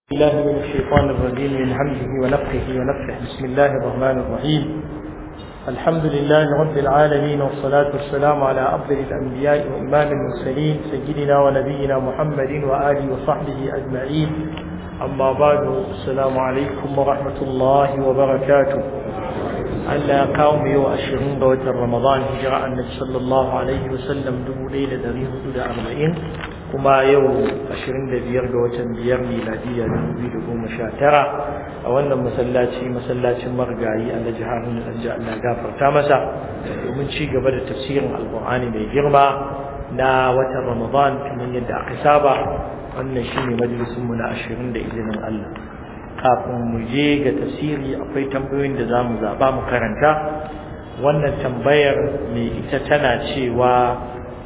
الله من الشيطان الرجيم من همزه ونفخه ونفخه. بسم الله الرحمن الرحيم. الحمد لله رب العالمين، والصلاة والسلام على أفضل الأنبياء وإمام المرسلين سيدنا ونبينا محمد وآله وصحبه أجمعين. أما بعد، السلام عليكم ورحمة الله وبركاته. ألا قوم يؤشرون دوت رمضان هجرة النبي صلى الله عليه وسلم دو ليلة دريه إلى 40 kuma yau 25 ga watan 5 miladiya 2019 a wannan masallacin margayi Alhaji Haruna Danja Allah gafarta masa, domin ci gaba da tafsirin Alqur'ani mai girma na watan Ramadan kamar yadda aka saba. Wannan shine majalisin mu na 20 da izinin Allah. Kafin mu je ga tafsiri, akwai tambayoyin da zamu zaba mu karanta. Wannan tambayar mai ita tana cewa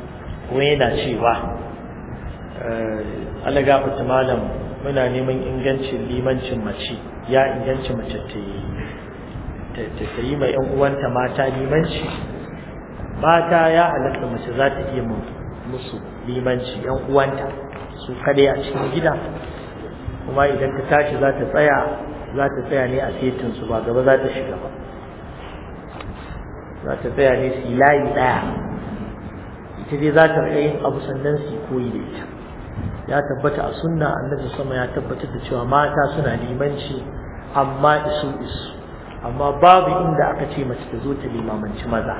Allah gafarta malam, muna neman ingancin limancin mace. Ya inganci mace ta yi mai yan uwanta mata limanci. Mata ya halatta mace za ta iya musu limanci yan uwanta su kadai a cikin gida, kuma idan ta tashi za ta tsaya ne a setin su, ba gaba za ta shiga ba. Za ta tsaya ne su layi daya, ita dai za ta yin abu sannan su koyi da ita. Ya tabbata a sunna, annabi sama ya tabbatar da cewa mata suna limanci amma isu amma babu inda aka ce mace ta zo ta limamanci maza.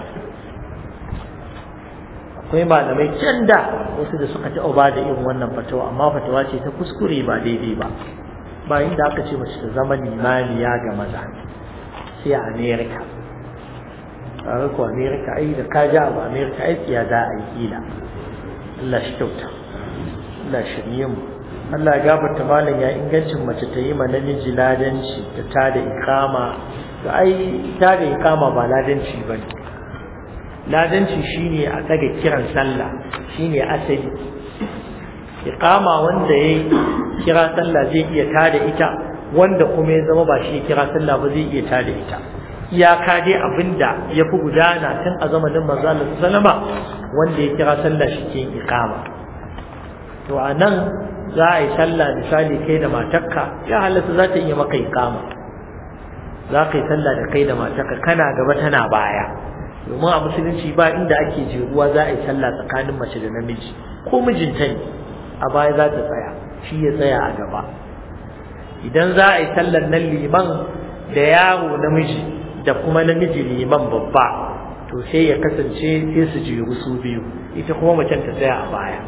Akwai malamai can da wasu da suka taɓa ba da irin wannan fatawa, amma fatawa ce ta kuskure, ba daidai ba inda aka ce mace ta zama limaniya ga maza sai a Amerika. a ko Amerika ai da ka ja abu Amerika ai tsiya za a yi kila. Allah shi kyauta, Allah shirye mu. Allah ya gafarta malam, ya ingancin mace ta yi ma namiji ladanci ta tada ikama. Da ai tada ikama ba ladanci bane. Ladanci shine a daga kiran sallah, shine asali. Ikama wanda yayi kira sallah zai iya tada ita, wanda kuma ya zama ba shi kira sallah ba zai iya tada ita. Iyaka dai abinda ya fi gudana tun a zamanin manzo Allah sallama, wanda ya kira sallah shi ke iqama. To anan za a yi sallah misali kai da matarka, ya halatta za ta iya maka iqama. Za ka yi sallah da kai da matarka, kana gaba tana baya, domin a musulunci ba inda ake jeruwa za a yi sallah tsakanin mace da namiji, ko mijinta ne a baya za ta tsaya, shi ya tsaya a gaba. Idan za a yi sallar nan liman da yaro namiji da kuma namiji liman babba, to sai ya kasance sai su jeru su biyu, ita kuma macen ta tsaya a baya.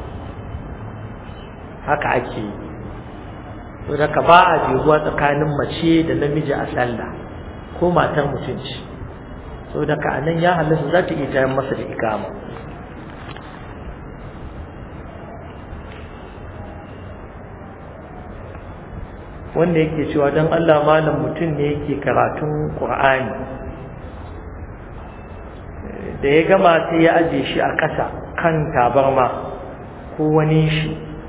Haka ake yi. To da ka ba a jeruwa tsakanin mace da namiji a sallah, ko matar mutunci. To da ka anan ya halatta za ta iya tayar masa da ikama. Wanda yake cewa dan Allah malam, mutum ne yake karatun Qur'ani, da ya gama sai ya aje shi a ƙasa kan tabarma ko wani shi,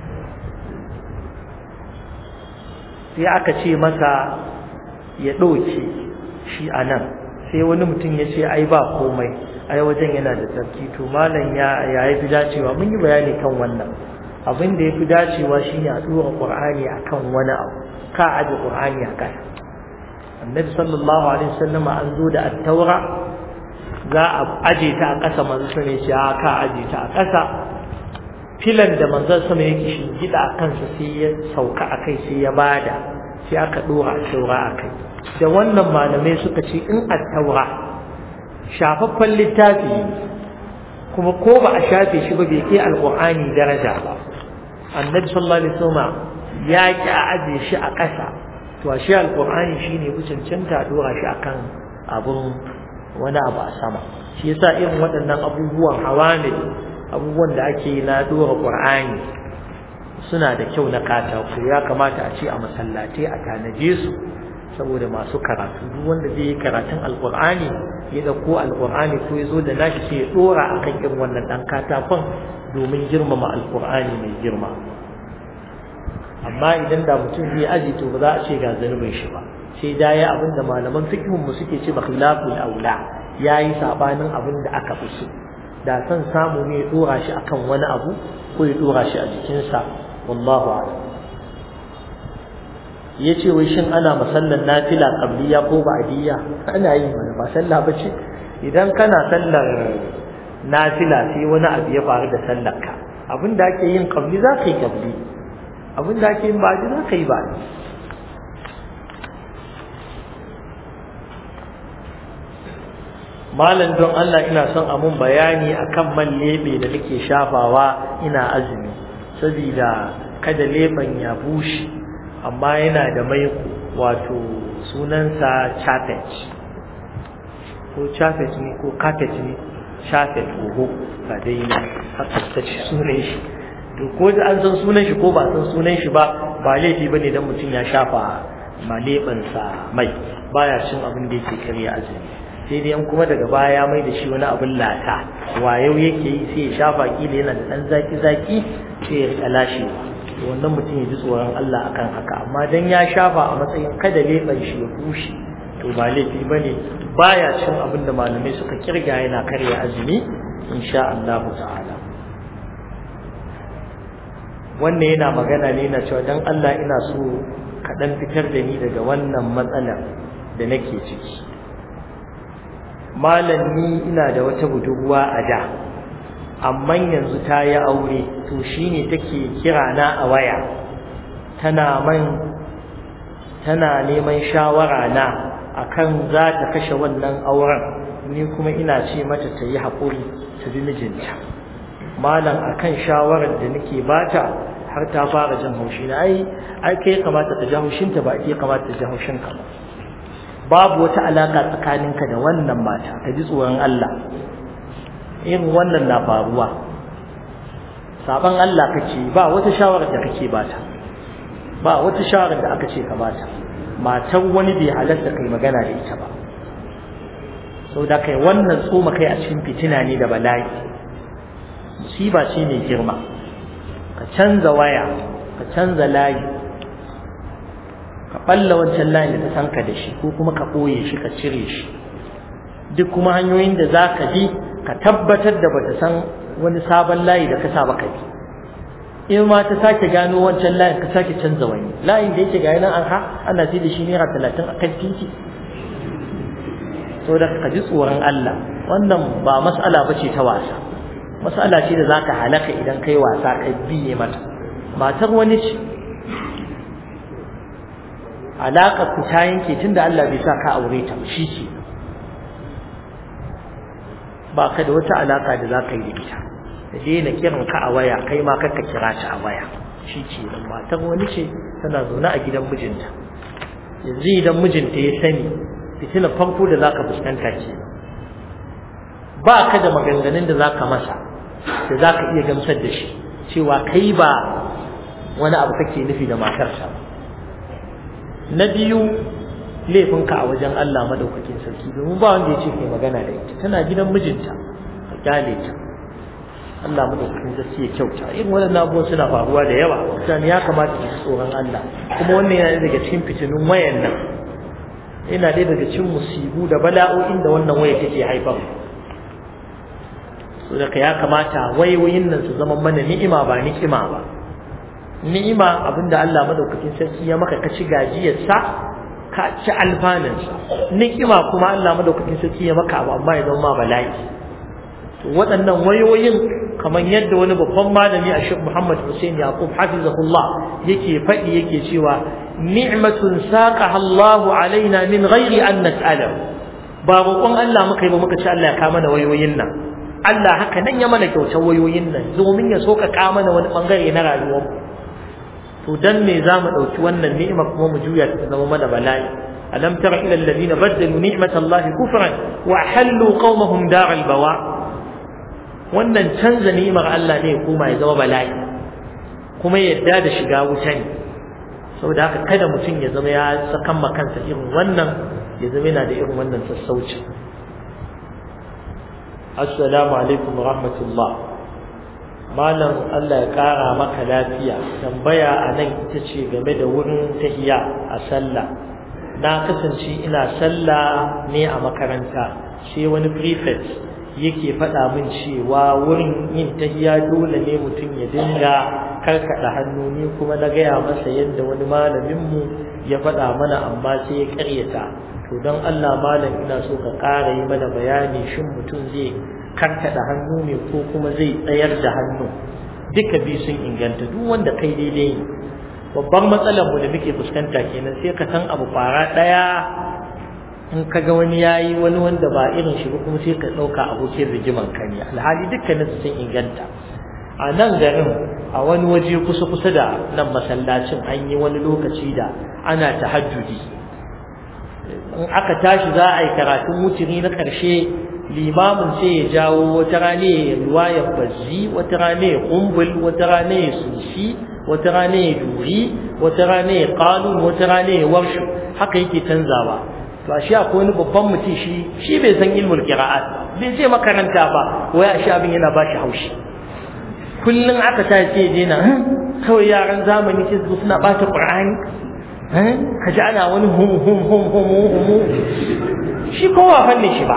sai aka ce masa ya ɗauke shi a nan, sai wani mutum ya ce ai ba komai, ai wajen yana da tsarki. To malam ya yi fi dacewa, mun yi bayani kan wannan. Abin da ya fi dacewa shine a ɗora Qur'ani akan wani abu, ka aje Qur'ani a ƙasa. Annabi sallallahu alaihi wasallam an zo da at-taura, za a aje ta a ƙasa, manzo sai ya ce ka aje ta a ƙasa. Filan da manzo sama yake shingida a kansa sai ya sauka akai, sai ya bada, sai aka dora at-taura akai. Da wannan malamai suka ce in at-taura shafaffen littafi kuma ko ba a shafe shi ba bai kai al-Qur'ani daraja ba, Annabi sallallahu alaihi wasallam ya ki aje shi a ƙasa, to shi al-Qur'ani shine cancanta dora shi akan wani abu a sama. Shi yasa irin waɗannan abubuwan hawamil, abubuwan da ake na dora Qur'ani suna da kyau na katako. Ya kamata a ce a masallatai a tanaje su saboda masu karatu. Duk wanda zai yi karatun al-Qur'ani ya dauko al-Qur'ani ko ya zo da nashi, sai ya dora akan irin wannan dan katakon domin girmama al-Qur'ani mai girma. Amma idan da mutum zai aji, to ba za a ce ga zanubin shi ba, sai da ya abinda malaman fiqhun mu suke ce khilaful aula, yayi sabanin abinda aka fi so. Da san samu ne ya dora shi akan wani abu ko ya dora shi a jikin sa, wallahu a'lam. yace wai shin ana masallan nafila qabliya ko ba'diya? Ana yi mana ba sallah bace. Idan kana sallar nafila sai wani abu ya faru da sallarka, abinda ake yin qabli za ka yi qabli, abinda ake yin ba'di za ka yi ba'di. Malam don Allah ina son a mun bayani akan man lebe da nake shafawa ina azumi, saboda kada leban ya bushe, amma yana da maiko, wato sunansa chafet ko chafet ne ko carpet ne, chafet ko ba dai ne haka ta ci sunan shi. To ko da an san sunan shi ko ba san sunan shi ba laifi bane dan mutum ya shafa ma leban sa mai, baya cin abin da yake karya azumi. Sai dai an kuma daga baya mai da shi wani abin lata, wayo yake yi sai ya shafa kila yana da dan zaki sai ya rika lashewa. To wannan mutum ya ji tsoron Allah akan haka, amma dan ya shafa a matsayin kada leban shi ya bushe to ba laifi bane, baya cin abin da malamai suka kirga yana karya azumi insha Allah ta'ala. Wannan yana magana ne na cewa dan Allah ina so ka dan fitar da ni daga wannan matsalar da nake ciki. Malam ni ina da wata budurwa a da, amma yanzu ta yi aure, to shine take kira na a waya tana neman shawara na akan za ta kashe wannan auren, ni kuma ina ce mata ta yi haƙuri ta bi mijinta. Malam akan shawarar da nake bata har ta fara jin haushi na, ai kai kamata ta ji haushinta ba kai kamata ta ji haushinka ba. Babu wata alaka tsakaninka da wannan mata, ta ji tsoron Allah. Irin wannan na faruwa, saban Allah kake, ba wata shawara da kake bata, ba wata shawara da aka ce ka bata. Matan wani bai halarta kai magana da ita ba, saboda kai wannan tsoma kai a cikin fitina ne da bala'i, musiba ce mai girma. Ka canza waya, ka canza layi, ka balla wancan layin da ta sanka da shi, ko kuma ka ɓoye shi, ka cire shi. Duk kuma hanyoyin da za ka bi ka tabbatar da bata san wani sabon layi da ka sa ba ka bi. In ma ta sake gano wancan layin, ka sake canza wani layin da yake ga nan ana sai da shi naira 30 a kan titi. So da ka ji tsoron Allah, wannan ba mas'ala bace ta wasa, mas'ala ce da zaka halaka idan kai wasa ka biye mata. Matar wani ce, alaƙar ku ta yanke tunda Allah bai sa ka aure ta, shi ce ba ka da wata alaƙa da za ka yi da ita. Da daina kiran ka a waya, kai ma ka kira ta a waya, shi ce. Dan matar wani ce tana zaune a gidan mijinta. Yanzu idan mijinta ya sani, fitina farko da za ka fuskanta ke, ba ka da maganganun da za ka masa da za ka iya gamsar da shi cewa kai ba wani abu kake nufi da matarsa ba. Na biyu, laifinka a wajen Allah madaukakin sarki, domin ba wanda ya ce kai magana da ita, tana gidan mijinta, ka kyale ta. Allah madaukakin sarki ya kyauta. Irin wannan abubuwan suna faruwa da yawa, mutane ya kamata su tsoron Allah. Kuma wannan yana daga cikin fitinun wayan nan, yana daga cikin musibu da bala'o'in da wannan waya take haifar. So da ya kamata wayoyin nan su zama mana ni'ima ba ni'ima ba. Ni'ima abinda Allah madaukakin sarki ya maka ka ci gajiyarsa, ka ci alfanansa. Ni'ima kuma Allah madaukakin sarki ya maka abu amma ya zama bala'i. To waɗannan wayoyin, kamar yadda wani babban malami a Sheikh Muhammad Hussein Yaqub hafizahullah yake faɗi, yake cewa ni'matun saqaha Allahu alaina min ghairi an nas'alahu. Ba roƙon Allah muka yi ba muka ci Allah ya ka mana wayoyin nan. Allah haka nan ya mana kyautar wayoyin nan domin ya sauƙaƙa mana wani bangare na rayuwar. To dan me za mu ɗauki wannan ni'ima kuma mu juya ta zama mana bala'i? Alam tara ila alladhina baddalu ni'matallahi kufran wa halu qaumahum daral bawa. Wannan canza ni'imar Allah ne kuma ya zama bala'i, kuma yadda da shiga wuta ne. Saboda haka kada mutum ya zama ya sakan kansa irin wannan, ya zama yana da irin wannan sassauci. Assalamu alaikum wa rahmatullah. Malam Allah ya ƙara maka lafiya. Tambaya a nan ita ce game da wurin tahiya a sallah. Na kasance ina sallah ne a makaranta, sai wani prefect yake faɗa min cewa wurin yin tahiya dole ne mutum ya dinga karkada hannu ni kuma na gaya masa yadda wani malaminmu ya faɗa mana amma sai ya ƙaryata. To don Allah malam ina so ka ƙara yi mana bayani shin mutum zai karkada hannu ne ko kuma zai tsayar da hannu? Duka biyu sun inganta, duk wanda kai daidai ne. Babban matsalar mu da muke fuskanta kenan, sai ka san abu fara ɗaya in ka ga wani yayi wani wanda ba irin shi ba kuma sai ka ɗauka abokin rigiman ka ne, alhali dukkanin su sun inganta. A nan garin a wani waje kusa da nan masallacin an yi wani lokaci da ana tahajjudi. In aka tashi za a yi karatun wutiri na ƙarshe, limamin sai ya jawo wata rana ya ruwayar bazzi, wata rana ya kumbul, wata rana ya sushi, wata rana ya duri, wata rana ya qalun, wata rana ya warshu, haka yake canzawa. To ashe akwai wani babban mutum shi bai san ilmul qira'at, bai je makaranta ba, wai ashe abin yana ba shi haushi. Kullun aka ta ce je na kawai yaran zamani sai su suna bata Qur'ani, kaji ana wani hum shi kowa fannin shi ba.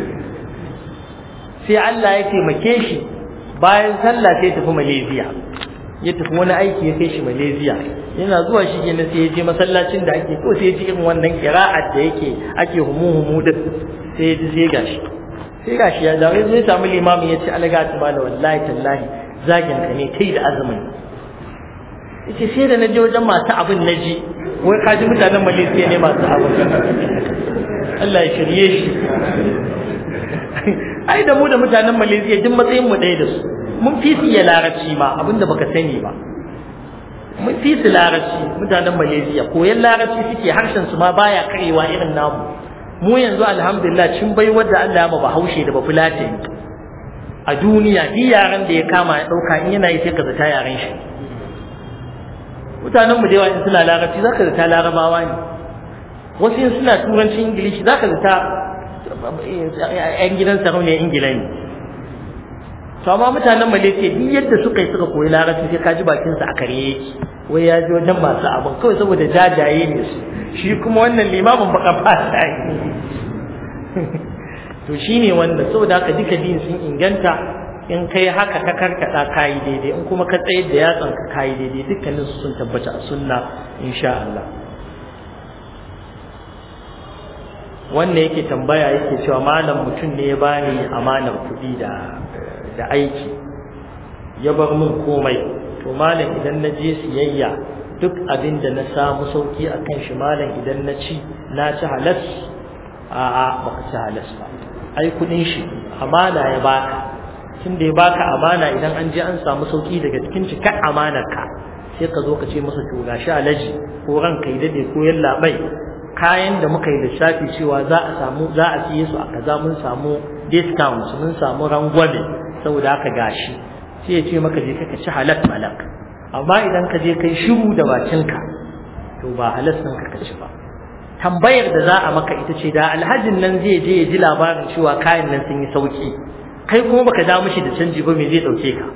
Sai Allah ya taimake shi, bayan sallah sai tafi Malaysia, ya tafi wani aiki ya kai shi Malaysia. Yana zuwa shi kenan sai ya je masallacin da ake ko sai ya ji irin wannan qira'at da ake humu da sai gashi ya dawo zai samu limamin ya ce alaga ta bala wallahi tallahi zagin ka ne kai da azumin. Yace sai da naje wajen masu abin naji wai kaji mutanen Malaysia ne masu abin. Allah ya shirye shi. Ai da mu da mutanen Malaysia duk matsayin mu ɗaya da su. Mun fi su ya larabci ma abinda baka sani ba. Mun fi su larabci mutanen Malaysia, koyan larabci suke, harshen su ma baya karewa irin namu. Mu yanzu alhamdulillah cin bai wanda Allah ya ba Bahaushe da Bafulatani a duniya, duk yaran da ya kama ya dauka in yana yi sai ka zata yaran shi. Mutanen mu da yawa in suna larabci zaka zata larabawa ne, wasu in suna turancin ingilishi zaka zata yan gidan sarauniyar ingila ne. To amma mutanen Malaysia duk yadda suka koyi larabci sai ka ji bakin sa a kare yake, wai ya ji wajen masu abin kawai saboda jajaye ne su, shi kuma wannan limamin baka fata ne. To shine wannan, saboda haka duka din sun inganta. In kai haka ka karkada kai daidai, in kuma ka tsayar da yatsan ka kai daidai, dukkanin su sun tabbata a sunna insha Allah. Wannan yake tambaya yake cewa malam mutum ne ya bani amanar kuɗi da aiki, ya bar min komai, to malam idan na je siyayya duk abin da na samu sauki a kan shi malam idan na ci halas? A'a baka ci halas ba, ai kudin shi amana ya baka, tun da ya baka amana idan an je an samu sauki daga cikin cikar amanarka sai ka zo ka ce masa to gashi alaji ko ranka yi dade ko yallaɓai, kayan da muka yi lissafi cewa za a siye su a kaza, mun samu discount, mun samu rangwame, saboda haka gashi, sai ya ce maka je ka ci halal malak. Amma idan ka je kai shiru da bakinka to ba halal ɗin ka ci ba. Tambayar da za a maka ita ce, da alhajin nan zai je ya ji labarin cewa kayan nan sun yi sauki, kai kuma baka da mishi da canji ba, me zai dauke ka?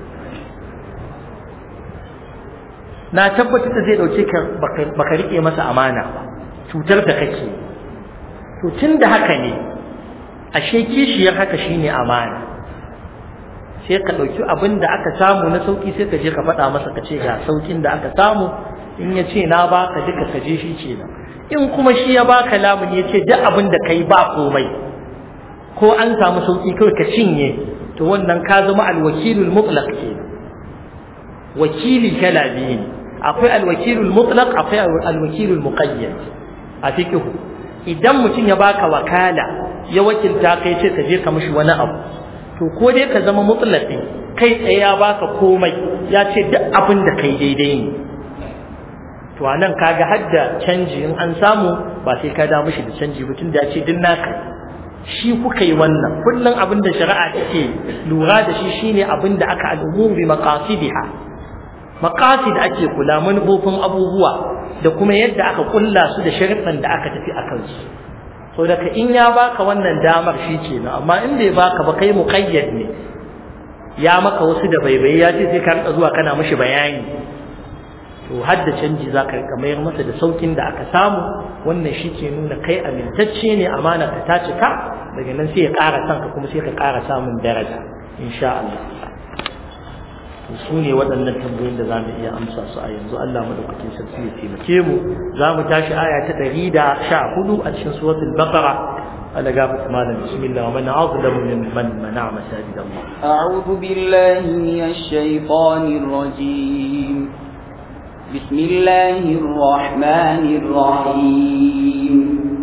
Na tabbatar da zai dauke ka baka rike masa amana ba, cutar da kake. To tunda haka ne, ashe kishiyar haka shine amana. Sai ka dauki abin da aka samu na sauki sai ka je ka faɗa masa ka ce ga saukin da aka samu, in ya ce na baka duka ka je shi ce nan. In kuma shi ya baka lamuni ya ce duk abin da kai ba komai, ko an samu sauki kawai ka cinye, to wannan ka zama alwakilul mutlaq kenan. Wakili kala biyu ne, akwai alwakilul mutlaq, akwai alwakilul muqayyad a fiqh. Idan mutum ya baka wakala ya wakilta kai ce ka je ka mishi wani abu, to ko dai ka zama mutlaqi, kai tsaye ya baka komai, ya ce duk abin da kai daidai ne, to anan kaga hadda canji in an samu ba sai ka da mishi da canji ba, tunda ya ce din naka shi kuka yi wannan. Kullun abin da shari'a take lura da shi shine abin da aka al'umur bi maqasidiha, maqasid ake kula, manufofin abubuwa da kuma yadda aka kulla su da sharuɗan da aka tafi akan su. So daga in ya baka wannan damar shi kenan, amma in bai baka ba kai muqayyad ne, ya maka wasu da baibayi, ya ce sai ka rika zuwa kana mishi bayani, to hadda canji za ka rika mayar masa da saukin da aka samu. Wannan shi ke nuna kai amintacce ne, amana ka ta cika, daga nan sai ya ƙara sanka kuma sai ka ƙara samun daraja insha Allah. su ne waɗannan tambayoyin da za mu iya amsa su a yanzu. Allah madaukakin sarki ya taimake mu. Za mu tashi aya ta 114 a cikin suratul baqara. Allah gafata malam, bismillah. Wa man azlamu mimman mana'a masajid Allah. A'udhu billahi minash shaitanir rajim. Bismillahir rahmanir rahim.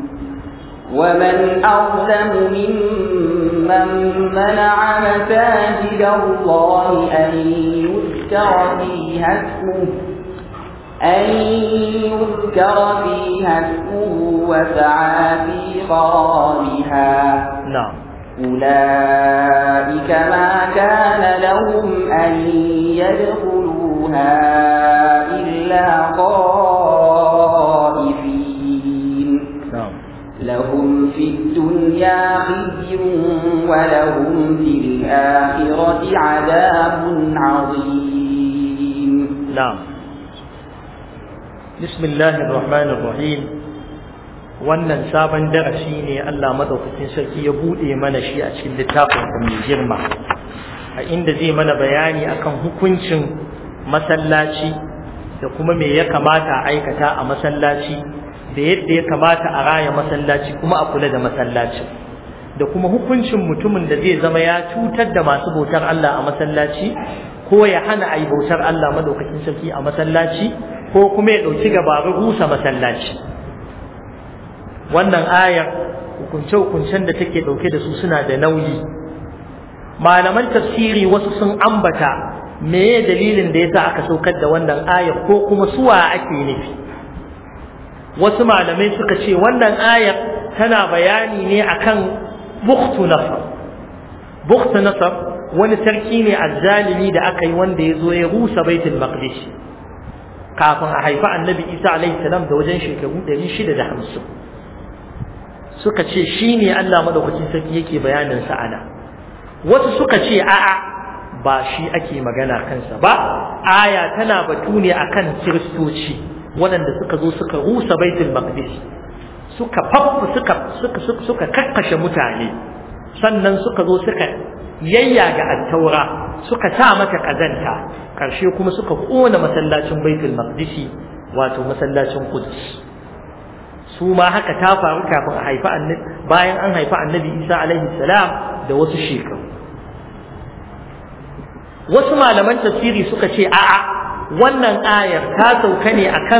ومن أظلم ممن منع مساجد الله أن يذكر فيها اسمه وسعى في خرابها أولئك ما كان لهم أن يدخلوها إلا خائفين لهم في الدنيا خزي ولهم في الآخرة عذاب عظيم. نعم. بسم الله الرحمن الرحيم. wannan sabon darasi ne Allah madaukakin sarki ya bude mana shi a cikin littafin mai girma, a inda zai mana bayani akan hukuncin masallaci da kuma me ya kamata a aikata a masallaci, da yadda ya kamata a raya masallaci kuma a kula da masallacin, da kuma hukuncin mutumin da zai zama ya cutar da masu bautar Allah a masallaci, ko ya hana a yi bautar Allah madaukakin sarki a masallaci, ko kuma ya ɗauki gabaru rusa masallaci. Wannan ayar hukunce-hukuncen da take ɗauke da su suna da nauyi. Malaman tafsiri wasu sun ambata meye dalilin da yasa aka saukar da wannan ayar, ko kuma suwa ake nufi. Wasu malamai suka ce wannan ayar tana bayani ne akan Bukhtu Nasr. Bukhtu Nasr wani sarki ne azzalimi da aka yi wanda ya zo ya rusa Baitul Maqdis kafin a haifa Annabi Isa alaihi salam da wajen shekaru 650. Suka ce shine Allah madaukakin sarki yake bayanin sa ana. Wasu suka ce a'a ba shi ake magana kansa ba, aya tana batu ne akan Kiristoci waɗanda suka zo suka rusa Baitul Maqdis, suka kakkashe mutane, sannan suka zo suka yayyaga at-taura, suka sa mata kazanta, karshe kuma suka kona masallacin Baitul Maqdis, wato masallacin Quds. Su ma haka ta faru kafin a haifa annabi, bayan an haifa Annabi Isa alaihi salam da wasu shekaru. Wasu malaman tafsiri suka ce a'a, wannan ayar ta sauka ne akan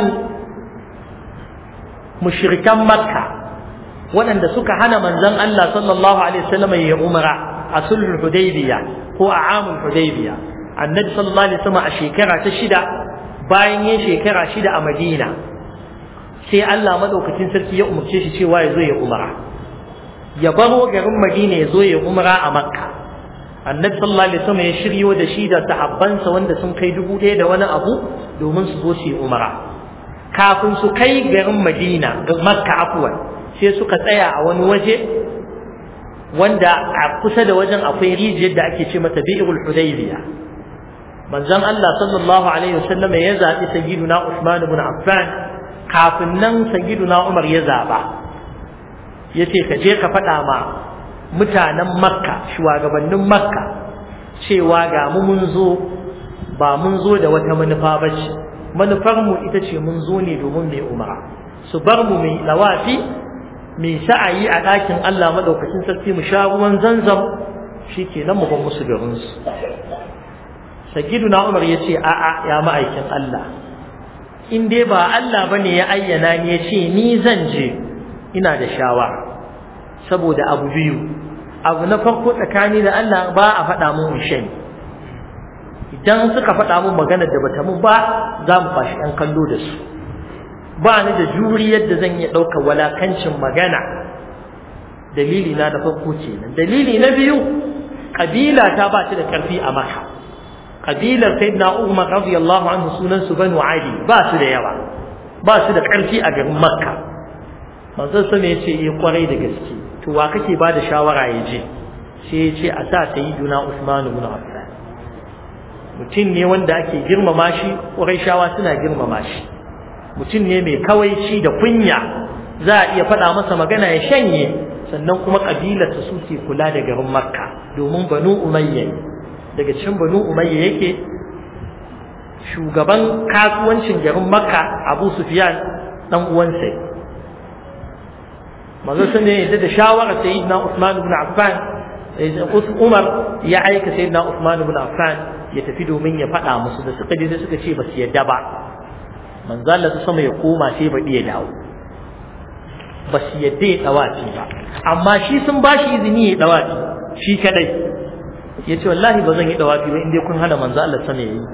mushrikan Makka waɗanda suka hana manzon Allah sallallahu alaihi wasallam ya umra a sulhul Hudaybiyah ko a amul Hudaybiyah. Annabi sallallahu alaihi wasallam a shekara ta 6 bayan yin shekara 6 a Madina, sai Allah madaukakin sarki ya umarce shi cewa ya zo ya umra, ya baro garin Madina ya zo ya umra a Makka. Annabi sallallahu alaihi wasallam ya shiryo da shi da sahabbansa wanda sun kai 1000 da wani abu domin su zo su yi umra. Kafin su kai garin Madina, Makka afwan, sai suka tsaya a wani waje wanda a kusa da wajen akwai rijiyar da ake ce mata Bi'rul Hudaybiyah. Manzon Allah sallallahu alaihi wasallam ya zabi sayyiduna Uthman ibn Affan, kafin nan sayyiduna Umar ya zaba, yace ka je ka faɗa ma mutanen Makka, shugabannin Makka, cewa ga mun zo, ba mun zo da wata manufa bace, manufar mu ita ce mun zo ne domin mai umara, su bar mu mai lawafi, mai sa'ayi a ɗakin Allah madaukakin sarki, mu sha ruwan Zanzam, shikenan mu ban musu garin su. Sayyiduna Umar yace a'a ya ma'aikin Allah, in dai ba Allah bane ya ayyana ni yace ni zan je, ina da shawara saboda abu biyu. Abu na farko, tsakani da Allah ba a faɗa mun shani, idan suka faɗa mun maganar da bata mun ba, za mu fashi ɗan kallo da su. Ba ni da juriyar da zan iya ɗaukar walakancin magana. Dalili na da farko kenan. Dalili na biyu, kabila ta ba ta da ƙarfi a Makka. Kabilar Sayyidina Umar radiyallahu anhu sunan su Banu Ali, ba su da yawa, ba su da ƙarfi a garin Makka. Manzon sa ne yace kwarai da gaske. To wa kake ba da shawara ya je? Sai ya ce a sa sayyiduna Uthman ibn Affan. Mutum ne wanda ake girmama shi, Qurayshawa suna girmama shi. Mutum ne mai kawaici da kunya, za a iya faɗa masa magana ya shanye, sannan kuma kabilarsa suke kula da garin Makka, domin Banu Umayya, daga cikin Banu Umayya yake, shugaban kasuwancin garin Makka Abu Sufyan dan uwansa manzo sun ne da shawara sayyidina Uthman ibn Affan Umar ya aika sayyidina Uthman ibn Affan ya tafi domin ya faɗa musu da suka je suka ce ba su yadda ba manzo Allah ta sama ya koma sai ba ya dawo ba su yadda ya dawaci ba amma shi sun ba shi izini ya dawaci shi kadai ya ce wallahi ba zan yi dawaci ba inda kun hana manzo Allah sama yayi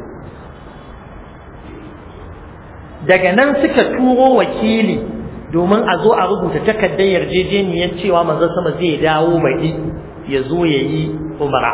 daga nan suka turo wakili domin a zo a rubuta takardar yarjejeniyar cewa manzo sama zai dawo mai ya zo ya yi umara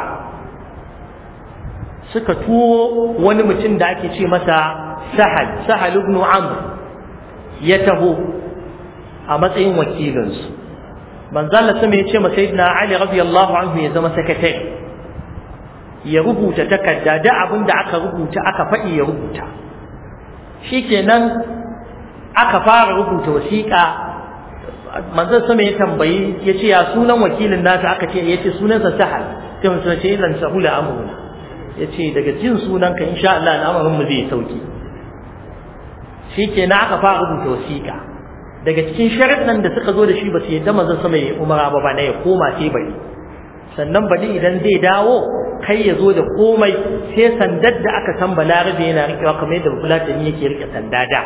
suka turo wani mutum da ake ce masa Sahal ibn Amr ya taho a matsayin wakilinsu manzo Allah sama ya ce masa sayyidina Ali radiyallahu anhu ya zama sakatare ya rubuta takarda da abin da aka rubuta aka faɗi ya rubuta shikenan aka fara rubuta wasiƙa manzon sama ya tambayi ya ce ya sunan wakilin nasa aka ce ya ce sunansa Sahal sai mun ce idan sahula amruna ya ce daga jin sunanka insha Allah al'amarin mu zai sauki shikenan aka fara rubuta wasiƙa daga cikin sharuɗan da suka zo da shi ba su yadda manzon sama ya umara ba na ya koma sai bari sannan bari idan zai dawo kai ya zo da komai sai sandar da aka san balarabe yana rikewa kamar yadda fulatani yake rike sanda da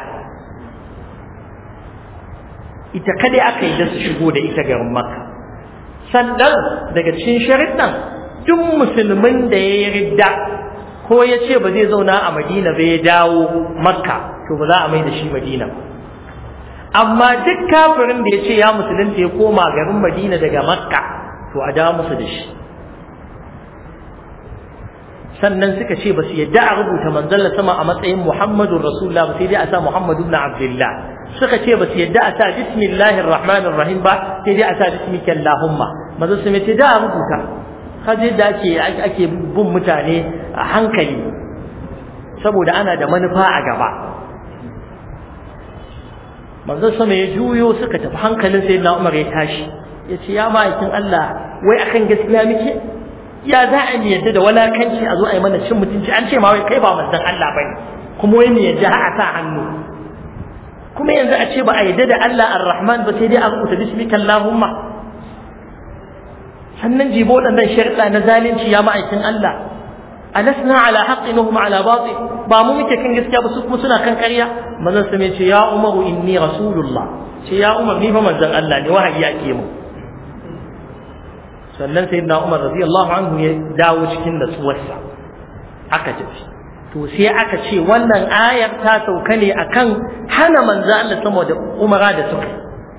ita kada aka yi da su shigo da ita garin Makka sannan daga cikin sharuɗan duk musulmin da ya yi ridda ko ya ce ba zai zauna a Madina ba ya dawo Makka to ba za a mai da shi Madina ba amma duk kafirin da ya ce ya musulunta ya koma garin Madina daga Makka to a dawo musu da shi sannan suka ce ba su yadda a rubuta manzon sama a matsayin Muhammadur Rasulullah ba sai dai a sa Muhammadu ibn Abdullah suka ce ba su yadda a sa bismillahir rahmanir rahim ba sai dai a sa bismika Allahumma manzon sai ce da a rubuta kaje da ake bin mutane a hankali saboda ana da manufa a gaba manzon sama ya juyo suka tafi hankalin sayyidina Umar ya tashi ya ce ya ma'aikin Allah wai akan gaskiya muke ya za a yadda da walakanci a zo a yi mana cin mutunci an ce ma wai kai ba manzon Allah bane kuma wai me yadda a sa hannu kuma yanzu a ce ba a yadda da Allah Ar-Rahman ba sai dai a rubuta bismika Allahumma sannan jibo waɗannan sharuɗa na zalunci ya ma'aikin Allah alasna ala haqqin hum ala batil ba mu muke kan gaskiya ba su kuma suna kan ƙarya manzon sa ce ya Umaru inni rasulullah ce ya Umar ni fa manzon Allah ne wahayi yake mu sannan sayyidina Umar radiyallahu anhu ya dawo cikin natsuwarsa aka tafi to sai aka ce wannan ayar ta sauka ne akan hana manzo Allah saboda umara da suka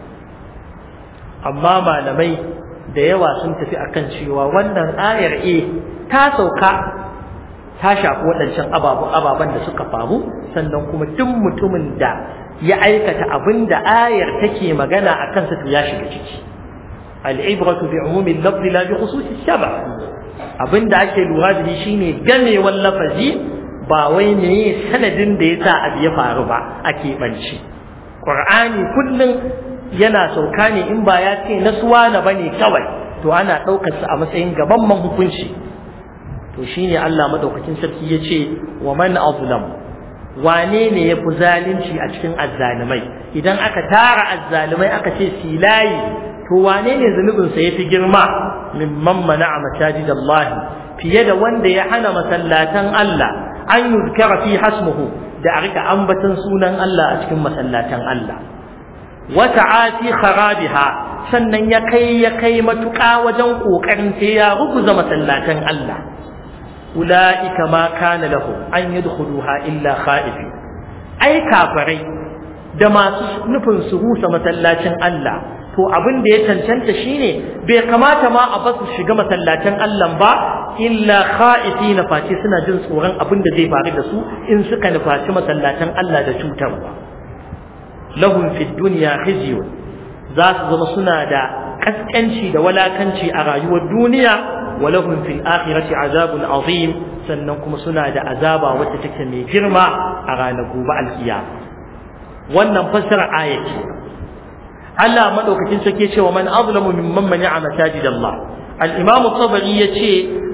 amma malamai da yawa sun tafi akan cewa wannan ayar ta sauka ta shafi waɗancan ababen da suka faru sannan kuma duk mutumin da ya aikata abin da ayar take magana akan sa to ya shiga ciki al'ibratu bi umumi lafzi la bi khususi sabab abinda ake lura da shi shine gamewar lafazi ba wai ne sanadin da yasa abu ya faru ba ake banci qur'ani kullun yana sauka ne in ba ya ce nasuwa na bane kawai to ana daukar sa a matsayin gaban man hukunci to shine Allah madaukakin sarki yace wa man azlam wane ne yafi zalunci a cikin azzalimai idan aka tara azzalimai aka ce silayi to wane ne zunubinsa ya fi girma mimman mana'a masajidallahi fiye da wanda ya hana masallatan Allah an yuzkara fi hasmuhu da a rika ambatan sunan Allah a cikin masallatan Allah wa ta'ati kharabiha sannan ya kai matuƙa wajen kokarin sai ya ruguza masallatan Allah ulaika ma kana lahum an yadkhuluha illa khaifi ai kafirai da masu nufin su rusa masallacin Allah to abin da ya cancanta shine bai kamata ma a basu shiga masallacin Allah ba illa khaifina face suna jin tsoron abin da zai faru da su in suka nufaci masallacin Allah da cutarwa lahum fid dunya khizyun za su zama suna da kaskanci da walakanci a rayuwar duniya wa lahum fil akhirati azabun azim sannan kuma suna da azaba wacce take mai girma a ranar gobe alkiyama wannan fassara ayati Allah madaukakin sake cewa man azlamu mimman mani'a masajid Allah al-Imam at-Tabari yace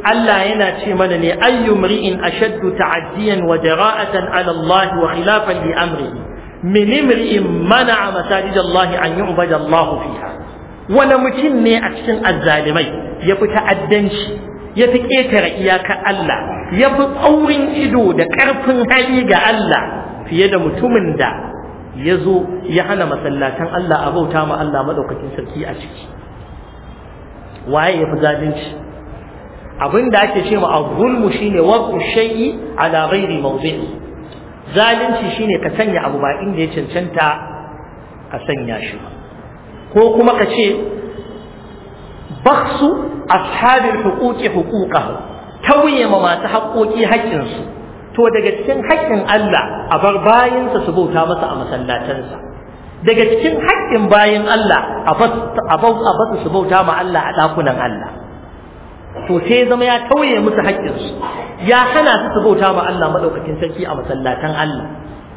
Allah yana ce mana ne ayyu mri'in ashaddu ta'addiyan wa jara'atan 'ala Allah wa khilafan li amrihi min imri'in mana'a masajid Allah an yu'bada Allah fiha. Wani mutum ne a cikin azzalimai ya fi ta'addanci, ya fi ƙetare iyakar Allah, ya fi tsaurin ido da ƙarfin hali ga Allah fiye da mutumin da ya zo ya hana masallatan Allah a bauta ma Allah madaukakin sarki a ciki. Waye ya fi zalunci? Abin da ake ce ma az-zulmu shine waqu shay'i ala ghairi mawdi'i. Zalunci shine ka sanya abu ba inda ya cancanta a sanya shi ba. Ko kuma ka ce baksu ashabil huquqi huquqahu, tauye ma masu haƙoƙi haƙƙinsu. To daga cikin haƙƙin Allah a bar bayinsa su bauta masa a masallatansa. Daga cikin haƙƙin bayin Allah a basu su bauta ma Allah a ɗakunan Allah. To sai zama ya tauye musu haƙƙinsu, ya hana su bauta ma Allah madaukakin sarki a masallatan Allah.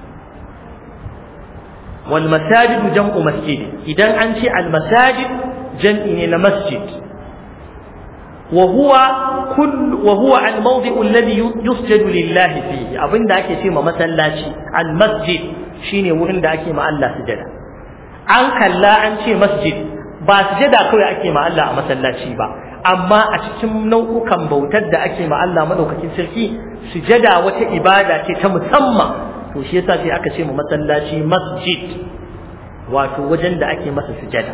wal masajid jam'u masjid, idan an ce al masajid jam'i ne na masjid, wa huwa al mawdi'u alladhi yusjadu lillahi fihi. Abinda ake ce ma masallaci al masjid shine wurin da ake ma Allah sujada. An kalla an ce masjid, ba sujada kawai ake ma Allah a masallaci ba, amma a cikin nau'ukan bautar da ake ma Allah madaukakin sarki, sujada wata ibada ce ta musamman. To shi yasa sai aka ce mu masallaci masjid, wato wajen da ake masa sujada.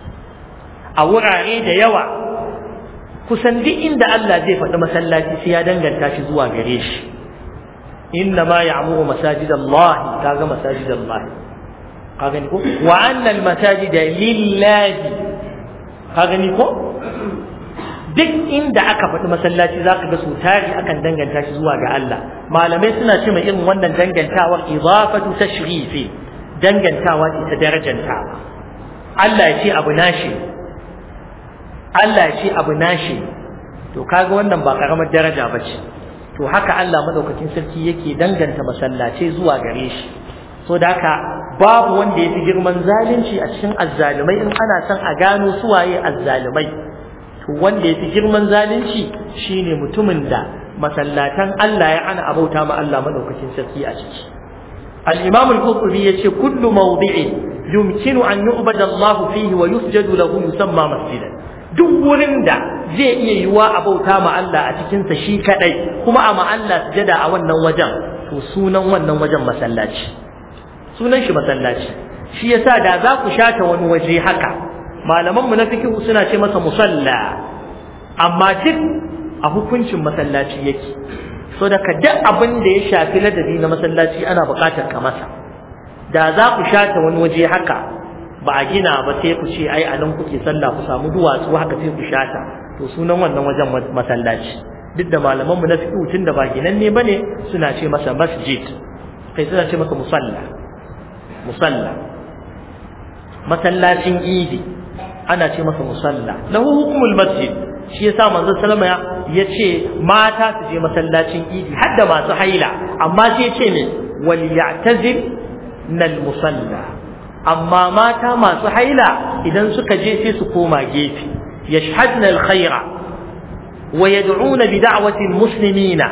A wurare da yawa kusan duk inda Allah zai faɗi masallaci sai ya danganta shi zuwa gare shi. Inna ma ya'muru masajidallahi, kaga masajidallahi, ka gani ko? Wa anna al-masajida lillahi, ka gani ko? Duk inda aka faɗi masallaci za ka ga su tari akan danganta shi zuwa ga Allah. Malamai suna ce mai irin wannan dangantawar idafatu tashrifi, dangantawa ce ta darajantawa. Allah ya ce abu nashi, Allah ya ce abu nashi, to kaga wannan ba karamar daraja ba ce. To haka Allah madaukakin sarki yake danganta masallaci zuwa gare shi. So da haka babu wanda ya fi girman zalunci a cikin azzalumai. In ana son a gano suwaye azzalumai, to wanda ya fi girman zalunci shine mutumin da masallatan Allah ya ana abauta ma Allah madaukakin sarki a ciki. Al-Imam al-Qurtubi yace kullu mawdi'in yumkinu an yu'bada Allah fihi wa yusjadu lahu yusamma masjidan. Duk wurin da zai iya yiwa abauta ma Allah a cikin sa shi kadai, kuma a ma Allah sujada a wannan wajen, to sunan wannan wajen masallaci. Sunan shi masallaci. Shi yasa da za ku shata wani waje haka, malamanmu na fiqh suna ce masa musalla, amma duk a hukuncin masallaci yake. So da ka duk abin da ya shafi ladabi na masallaci ana buƙatar ka masa. Da za ku shata wani waje haka ba a gina ba, sai ku ce ai anan kuke sallah, ku samu duwatsu haka sai ku shata, to sunan wannan wajen masallaci. Duk da malamanmu na fiqh tun da ba ginanne bane suna ce masa masjid, kai suna ce masa musalla. Masallacin idi ana ce masa musalla, lahu hukumul masjid. Shi yasa manzon sallama ya ce mata su je masallacin idi, har da masu haila, amma sai ya ce ne wal ya'tazil nal musalla. Amma mata masu haila idan suka je sai su koma gefe, yashhadna al khaira wa yad'una bi da'wati al muslimina,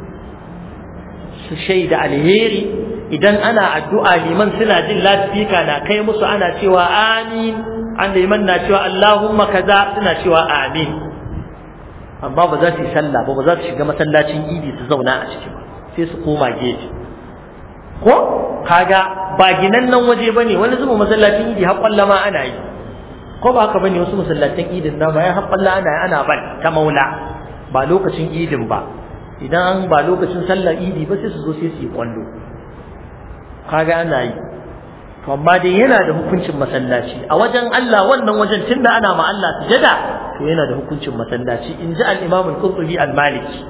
su shaida alheri. Idan ana addu'a liman suna jin lasifika na kai musu, ana cewa amin, an liman na cewa Allahumma kaza, suna cewa amin. Amma ba za su yi sallah ba, ba za su shiga masallacin idi su zauna a ciki ba, sai su koma gefe. Ko kaga ba ginannan waje bane, wani zuba masallacin idi har kwalla ma ana yi, ko ba haka bane? Wasu masallacin idin na bayan har kwalla ana ban ta maula, ba lokacin idin ba. Idan ba lokacin sallar idi ba sai su zo sai su yi kwallo, kaga ana yi. To amma dai yana da hukuncin masallaci a wajen Allah. Wannan wajen tunda ana ma Allah sujada, to yana da hukuncin masallaci, in ji al-Imam al-Qurtubi al-Maliki.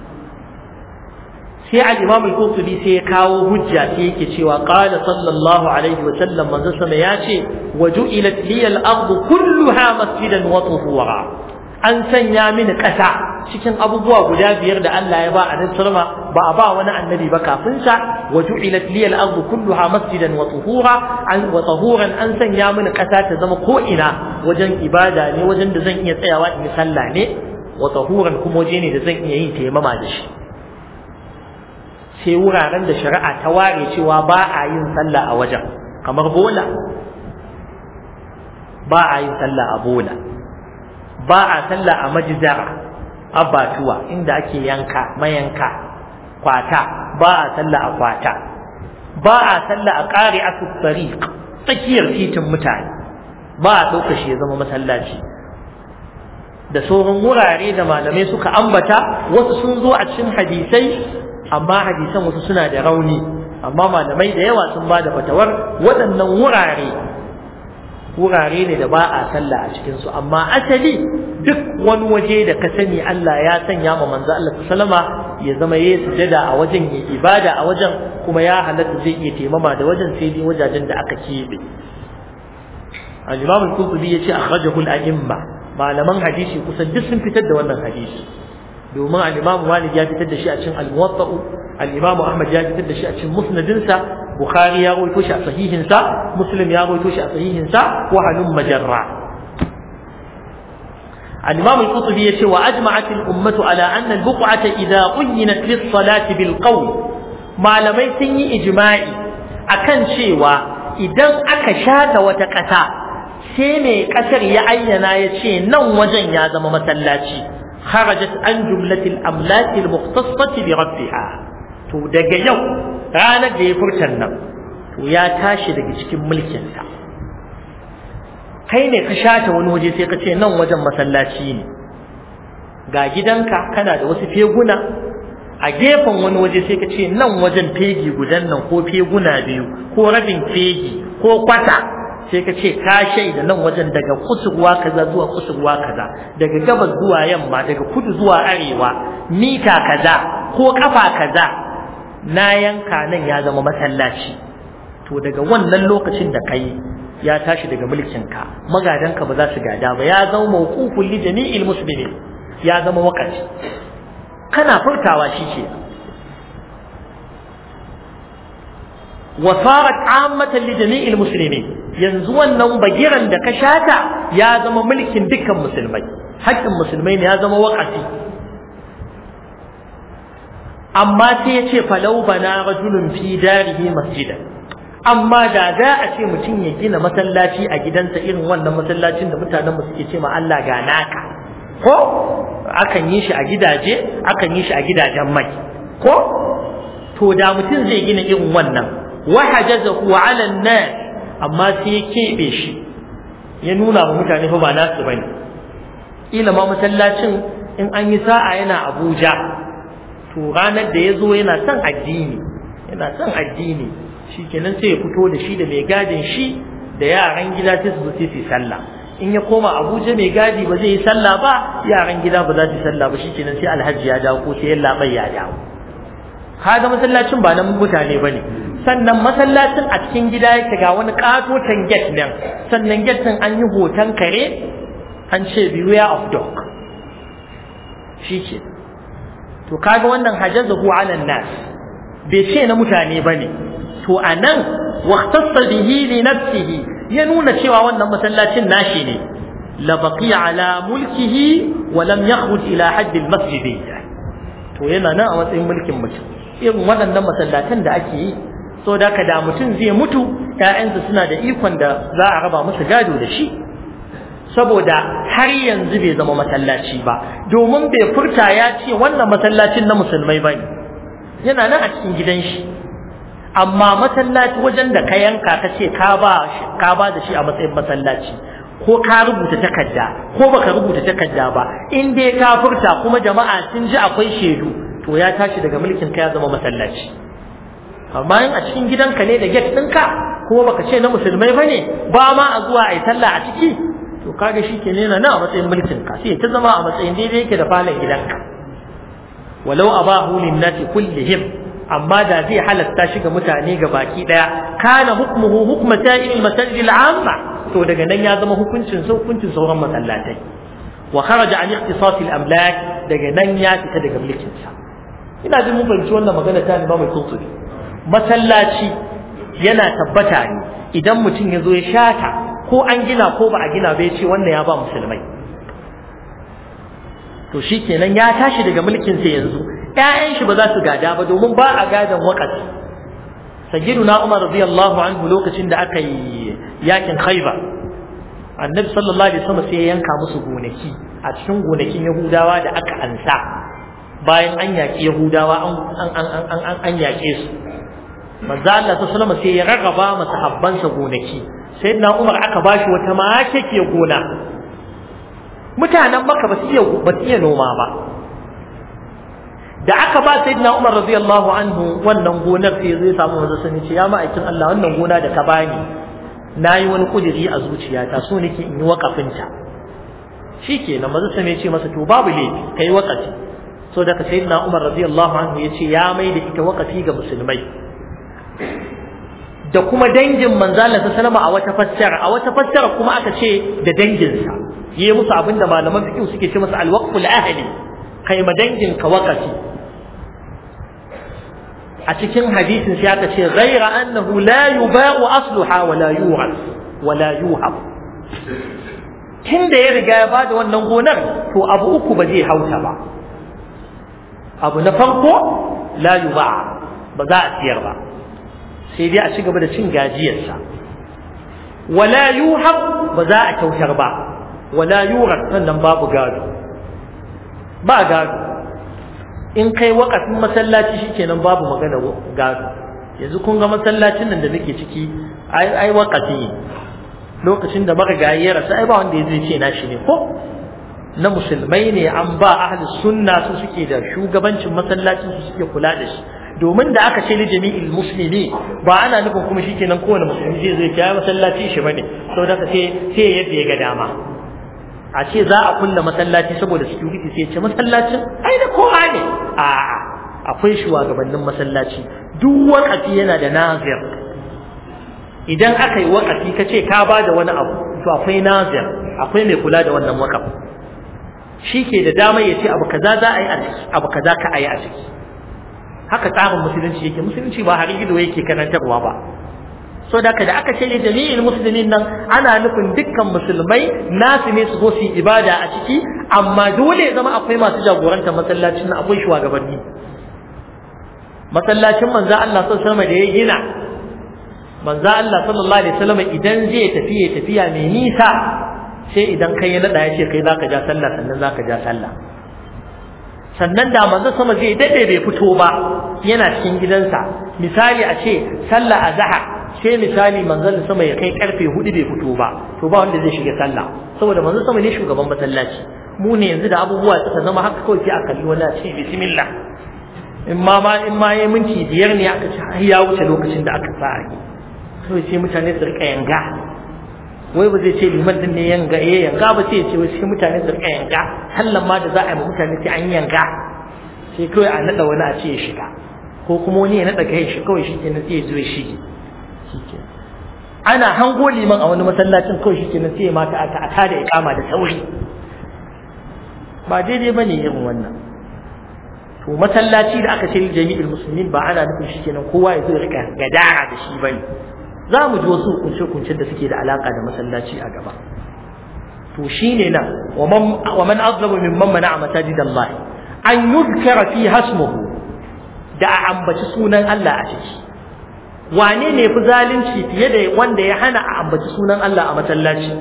Sai al-Imam al-Qurtubi sai ya kawo hujja, sai yake cewa qala sallallahu alaihi wa sallam, manzo sama ya ce waju'ilat liya al-ardu kulluha masjidan wa tuhura. An sanya mini ƙasa cikin abubuwa guda biyar da Allah ya ba a nan sarma, ba a ba wani annabi ba kafin sa. Waju'ilat liya al-ardu kulluha masjidan wa tahuran, an sanya mini ƙasa ta zama ko ina wajen ibada ne, wajen da zan iya tsayawa in yi sallah ne. wa tahuran kuma waje ne da zan iya yin taimama da shi. Sai wuraren da shari'a ta ware cewa ba a yin sallah a wajen, kamar bola, ba a yin sallah a bola, ba a sallah a majizara, abatuwa inda ake yanka mayanka, kwata ba a sallah a kwata, ba a sallah a qari'atu tariq, tsakiyar titin mutane ba a ɗauka shi ya zama masallaci. Da sauran wurare da malamai suka ambata, wasu sun zo a cikin hadisai, amma hadisan wasu suna da rauni, amma malamai da yawa sun ba da fatawar waɗannan wurare ne da ba a sallah a cikinsu. Amma asali duk wani waje da ka sani Allah ya sanya ma manzo Allah sallama ya zama yayi sujada a wajen, ya ibada a wajen, kuma ya halatta zai iya taimama da wajen, sai dai wajajen da aka kebe. Al-Imam al-Qurtubi yace akhrajahu al-a'imma, malaman hadisi kusan duk sun fitar da wannan hadisi, domin al-Imam Malik ya fitar da shi a cikin al-Muwatta, al-Imam Ahmad ya fitar da shi a cikin musnadinsa, Bukhari ya rawaito shi a sahihinsa, Muslim ya rawaito shi a sahihinsa, wa halum majarra. Al-Imam al-Qurtubi yace wa ajma'at al-ummatu ala anna al-buq'ata idha quyyinat lis-salati bil-qawl, malamai sun yi ijma'i akan cewa idan aka shata wata ƙasa sai mai ƙasar ya ayyana ya ce nan wajen ya zama masallaci, kharajat an jumlatil amlaki al-mukhtassati bi rabbiha, to daga yau ranar da ya furtan nan to ya tashi daga cikin mulkin sa. Kai ne ka shata wani waje sai ka ce nan wajen masallaci ne, ga gidanka kana da wasu feguna a gefen wani waje sai ka ce nan wajen fegi gudan nan, ko feguna biyu, ko rabin fegi, ko kwata, sai ka ce ka shaida nan wajen daga kusurwa kaza zuwa kusurwa kaza, daga gabas zuwa yamma, daga kudu zuwa arewa, mita kaza ko kafa kaza, na yanka nan ya zama masallaci. To daga wannan lokacin da kai ya tashi daga mulkinka, magadanka ba za su gada ba, ya zama mawqufun li jami'il muslimin, ya zama waqafi, kana furtawa shi ke. wa sarat ammatan li jami'il muslimin, yanzu wannan bagiran da ka shata ya zama mulkin dukkan musulmai, haƙƙin musulmai ne, ya zama waqafi. Amma sai ya ce falau bana rajulun fi darihi masjidan, amma da za a ce mutum ya gina masallaci a gidansa, irin wannan masallacin da mutanen mu suke ce ma Allah ga naka, ko akan yi shi a gidaje, akan yi shi a gidajen mai, ko to da mutum zai gina irin wannan, wa hajazahu ala an-nas, amma sai ya kebe shi, ya nuna wa mutane fa ba nasu bane. Ila ma masallacin in an yi sa'a yana Abuja, to ranar da ya zo yana son addini, shikenan sai ya fito da shi da mai gadin shi da yaran gida sai su zo su yi sallah. In ya koma Abuja mai gadi ba zai yi sallah ba, yaran gida ba za su yi sallah ba, shikenan sai alhaji ya dawo ko sai yalla bai ya dawo. Kaga masallacin ba nan mutane bane. Sannan masallacin a cikin gida yake, ga wani katotan gate nan, sannan gate din an yi hoton kare, an ce beware of dog, shike. To kaga wannan hajazahu ala nas, bai ce na mutane bane. To anan waqtassa bihi li nafsihi, ya nuna cewa wannan masallacin nashi ne, la baqiya ala mulkihi wa lam yakhruj ila hadd al-masjid. To yana nan a matsayin mulkin mutum. Irin waɗannan masallatan da ake yi, so da ka da mutum zai mutu, ƴaƴansa suna da ikon da za a raba musu gado da shi, saboda har yanzu bai zama masallaci ba, domin bai furta ya ce wannan masallacin na musulmai bane, yana nan a cikin gidan shi. Amma masallaci wajen da ka yanka ka ce ka ba da shi a matsayin masallaci, ko ka rubuta takarda ko baka rubuta takarda ba, in dai ka furta kuma jama'a sun ji akwai shaidu, to ya tashi daga mulkin ka ya zama masallaci. Amma in a cikin gidanka ne da gate ɗinka kuma baka ce na musulmai bane, ba ma a zuwa a yi sallah a ciki, to kaga shi ke nena na a matsayin mulkin ka, sai ta zama a matsayin daidai yake da falon gidanka. Walau abahu lin-nasi kullihim, amma da zai halatta shi ga mutane ga baki daya, kana hukmuhu hukma sa'il masajid al-amma, to daga nan ya zama hukuncin sauran masallatai. Wa kharaja an ikhtisas al-amlak, daga nan ya fita daga mulkin sa. Ina jin mun fahimci wannan magana ta Imam Al-Qurtubi. Masallaci yana tabbata ne idan mutum ya zo ya shata, ko an gina ko ba a gina ba, ya ce wannan ya ba musulmai. to shikenan ya tashi daga mulkin sa yanzu ƴaƴan shi ba za su gada ba domin ba a gadan waqti sayyiduna Umar radiyallahu anhu lokacin da aka yi yakin Khaibar annabi sallallahu alaihi wasallam sai ya yanka musu gonaki a cikin gonakin Yahudawa da aka ansa bayan an yaki Yahudawa an yake su manzo Allah sallallahu alaihi sai ya rarraba masa habbansa gonaki sayyidina Umar aka bashi wata makeke gona mutanen Makka ba su iya noma ba da aka ba sayyidina Umar radiyallahu anhu wannan gonar sai zai samu manzo sun ce ya ma'aikin Allah wannan gona da ka bani nayi wani kudiri a zuciyata so nake in yi wakafinta shikenan manzo sai ya ce masa to babu laifi kai wakafi so daga sayyidina Umar radiyallahu anhu yace ya mai da ita wakafi ga musulmai da kuma dangin manzo Allah sallama a wata fassara kuma aka ce da danginsa yayi musu abinda malaman fiqh suke ce masa al-waqful ahli kai ma dangin ka wakafi a cikin hadisin sai aka ce ghaira annahu la yuba'u asluha wala yu'ad wala yuhab tunda ya riga ya bada wannan gonar to abu uku ba zai hauta ba abu na farko la yuba' ba za a siyar ba sai dai a ci gaba da cin gajiyarsa wala yuhab ba za a kyautar ba wala yurad sannan babu gado ba gado in kai wakafin masallaci shikenan babu magana gado yanzu kun ga masallacin nan da nake ciki ai wakafi lokacin da marigayi ya rasu ai ba wanda ya zai ce nashi ne ko na musulmai ne an ba ahli sunna su suke da shugabancin masallacin su suke kula da shi domin da aka ce li jami'il muslimi ba ana nufin kuma shikenan kowane musulmi zai ya masallaci shi bane saboda sai yadda ya ga dama a ce za a kulla masallaci saboda security sai ce masallacin ai da kowa ne a'a akwai shugabannin masallaci duk wakafi yana da nazir idan aka yi wakafi ka ce ka ba da wani abu to akwai nazir akwai mai kula da wannan wakafi shi ke da dama ya ce abu kaza za a yi a ciki abu kaza ka a yi a ciki haka tsarin musulunci yake musulunci ba har ido yake karantarwa ba so da aka ce jami'in musulmin nan ana nufin dukkan musulmai nasu ne su zo su yi ibada a ciki amma dole ya zama akwai masu jagorantar masallacin nan akwai shugabanni masallacin manzo Allah sallallahu alaihi wasallam da ya gina manzo Allah sallallahu alaihi wasallam idan zai tafiya mai nisa sai idan kai ya nada ya ce kai zaka ja sallah sannan zaka ja sallah sannan da manzo sama zai dade bai fito ba yana cikin gidansa misali a ce sallah azhar sai misali manzon sama ya kai karfe 4 bai fito ba to ba wanda zai shiga sallah saboda manzon sama ne shugaban masallaci mu ne yanzu da abubuwa suka zama haka kawai sai a kalli wani a ce bismillah in ma yayi minti 5 ne aka ce ai ya wuce lokacin da aka sa a yi kawai sai mutane su rika yanga wai ba zai ce liman din ne yanga ba sai ya ce wai sai mutane su rika yanga sallan ma da za a yi mutane sai an yanga sai kawai a nada wani a ce ya shiga ko kuma wani ya nada kai shi kawai shi kenan sai ya zo ya shige ana hango liman a wani masallacin kawai shi kenan sai mata a tada iqama da sauri ba daidai bane irin wannan to masallaci da aka ce jami'ul muslimin ba ana nufin shi kenan kowa ya zo rika gadara da shi bane za mu ji wasu kunce da suke da alaka da masallaci a gaba to shine nan wa man azlamu mimman mana'a masajidallahi an yuzkara fi hasmuhu da a ambaci sunan Allah a ciki wane ne fi zalunci fiye da wanda ya hana a ambaci sunan Allah a masallaci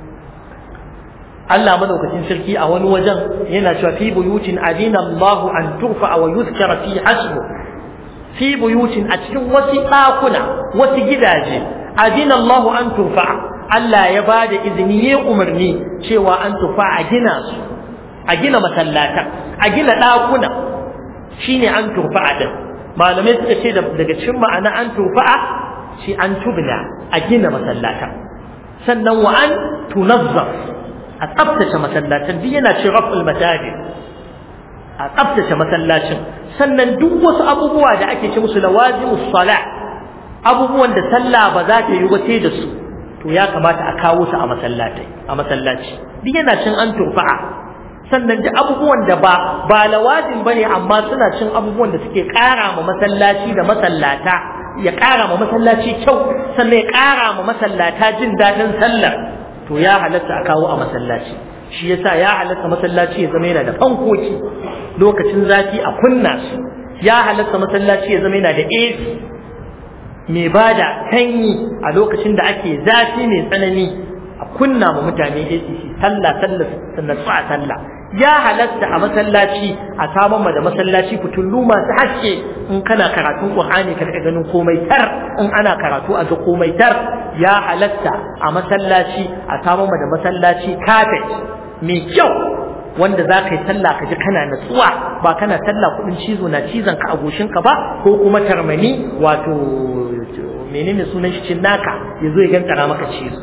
Allah madaukakin sarki a wani wajen yana cewa fi buyutin adina Allahu an turfa wa yuzkara fi hasmu fi buyutin a cikin wasu ɗakuna wasu gidaje adina Allahu an turfa Allah ya bada izini ya umarni cewa an turfa a gina su a gina masallatan a gina ɗakuna shine an turfa din malamai suka ce daga cikin ma'ana an tufa'a shi an tubna a gina masallatan sannan wa an tunazzaf a tsaftace masallatan duk yana ce raf'ul masajid a tsaftace masallacin sannan duk wasu abubuwa da ake ce musu lawazimus salah abubuwan da sallah ba za ta yi ba sai da su to ya kamata a kawo su a masallaci duk yana cin an tufa'a sannan da abubuwan da ba lawazin bane amma suna cin abubuwan da suke ƙara ma masallaci da masallata ya ƙara ma masallaci kyau sannan ya ƙara ma masallata jin daɗin sallar to ya halatta a kawo a masallaci shi yasa ya halatta masallaci ya zama yana da fankoki lokacin zafi a kunna su, ya halatta masallaci ya zama yana da AC mai bada sanyi a lokacin da ake zafi mai tsanani a kunna ma mutane AC sallah sallah ya halatta a masallaci a saman da masallaci fitullu masu haske in kana karatun Qur'ani ka rika ganin komai tar, in ana karatu a ga komai tar. Ya halatta a masallaci a saman da masallaci carpet mai kyau wanda za ka yi sallah ka ji kana natsuwa ba kana sallah kudin cizo na cizon ka a goshinka ba, ko kuma tarmani wato menene sunan shi cinnaka yazo ya gantara maka cizo.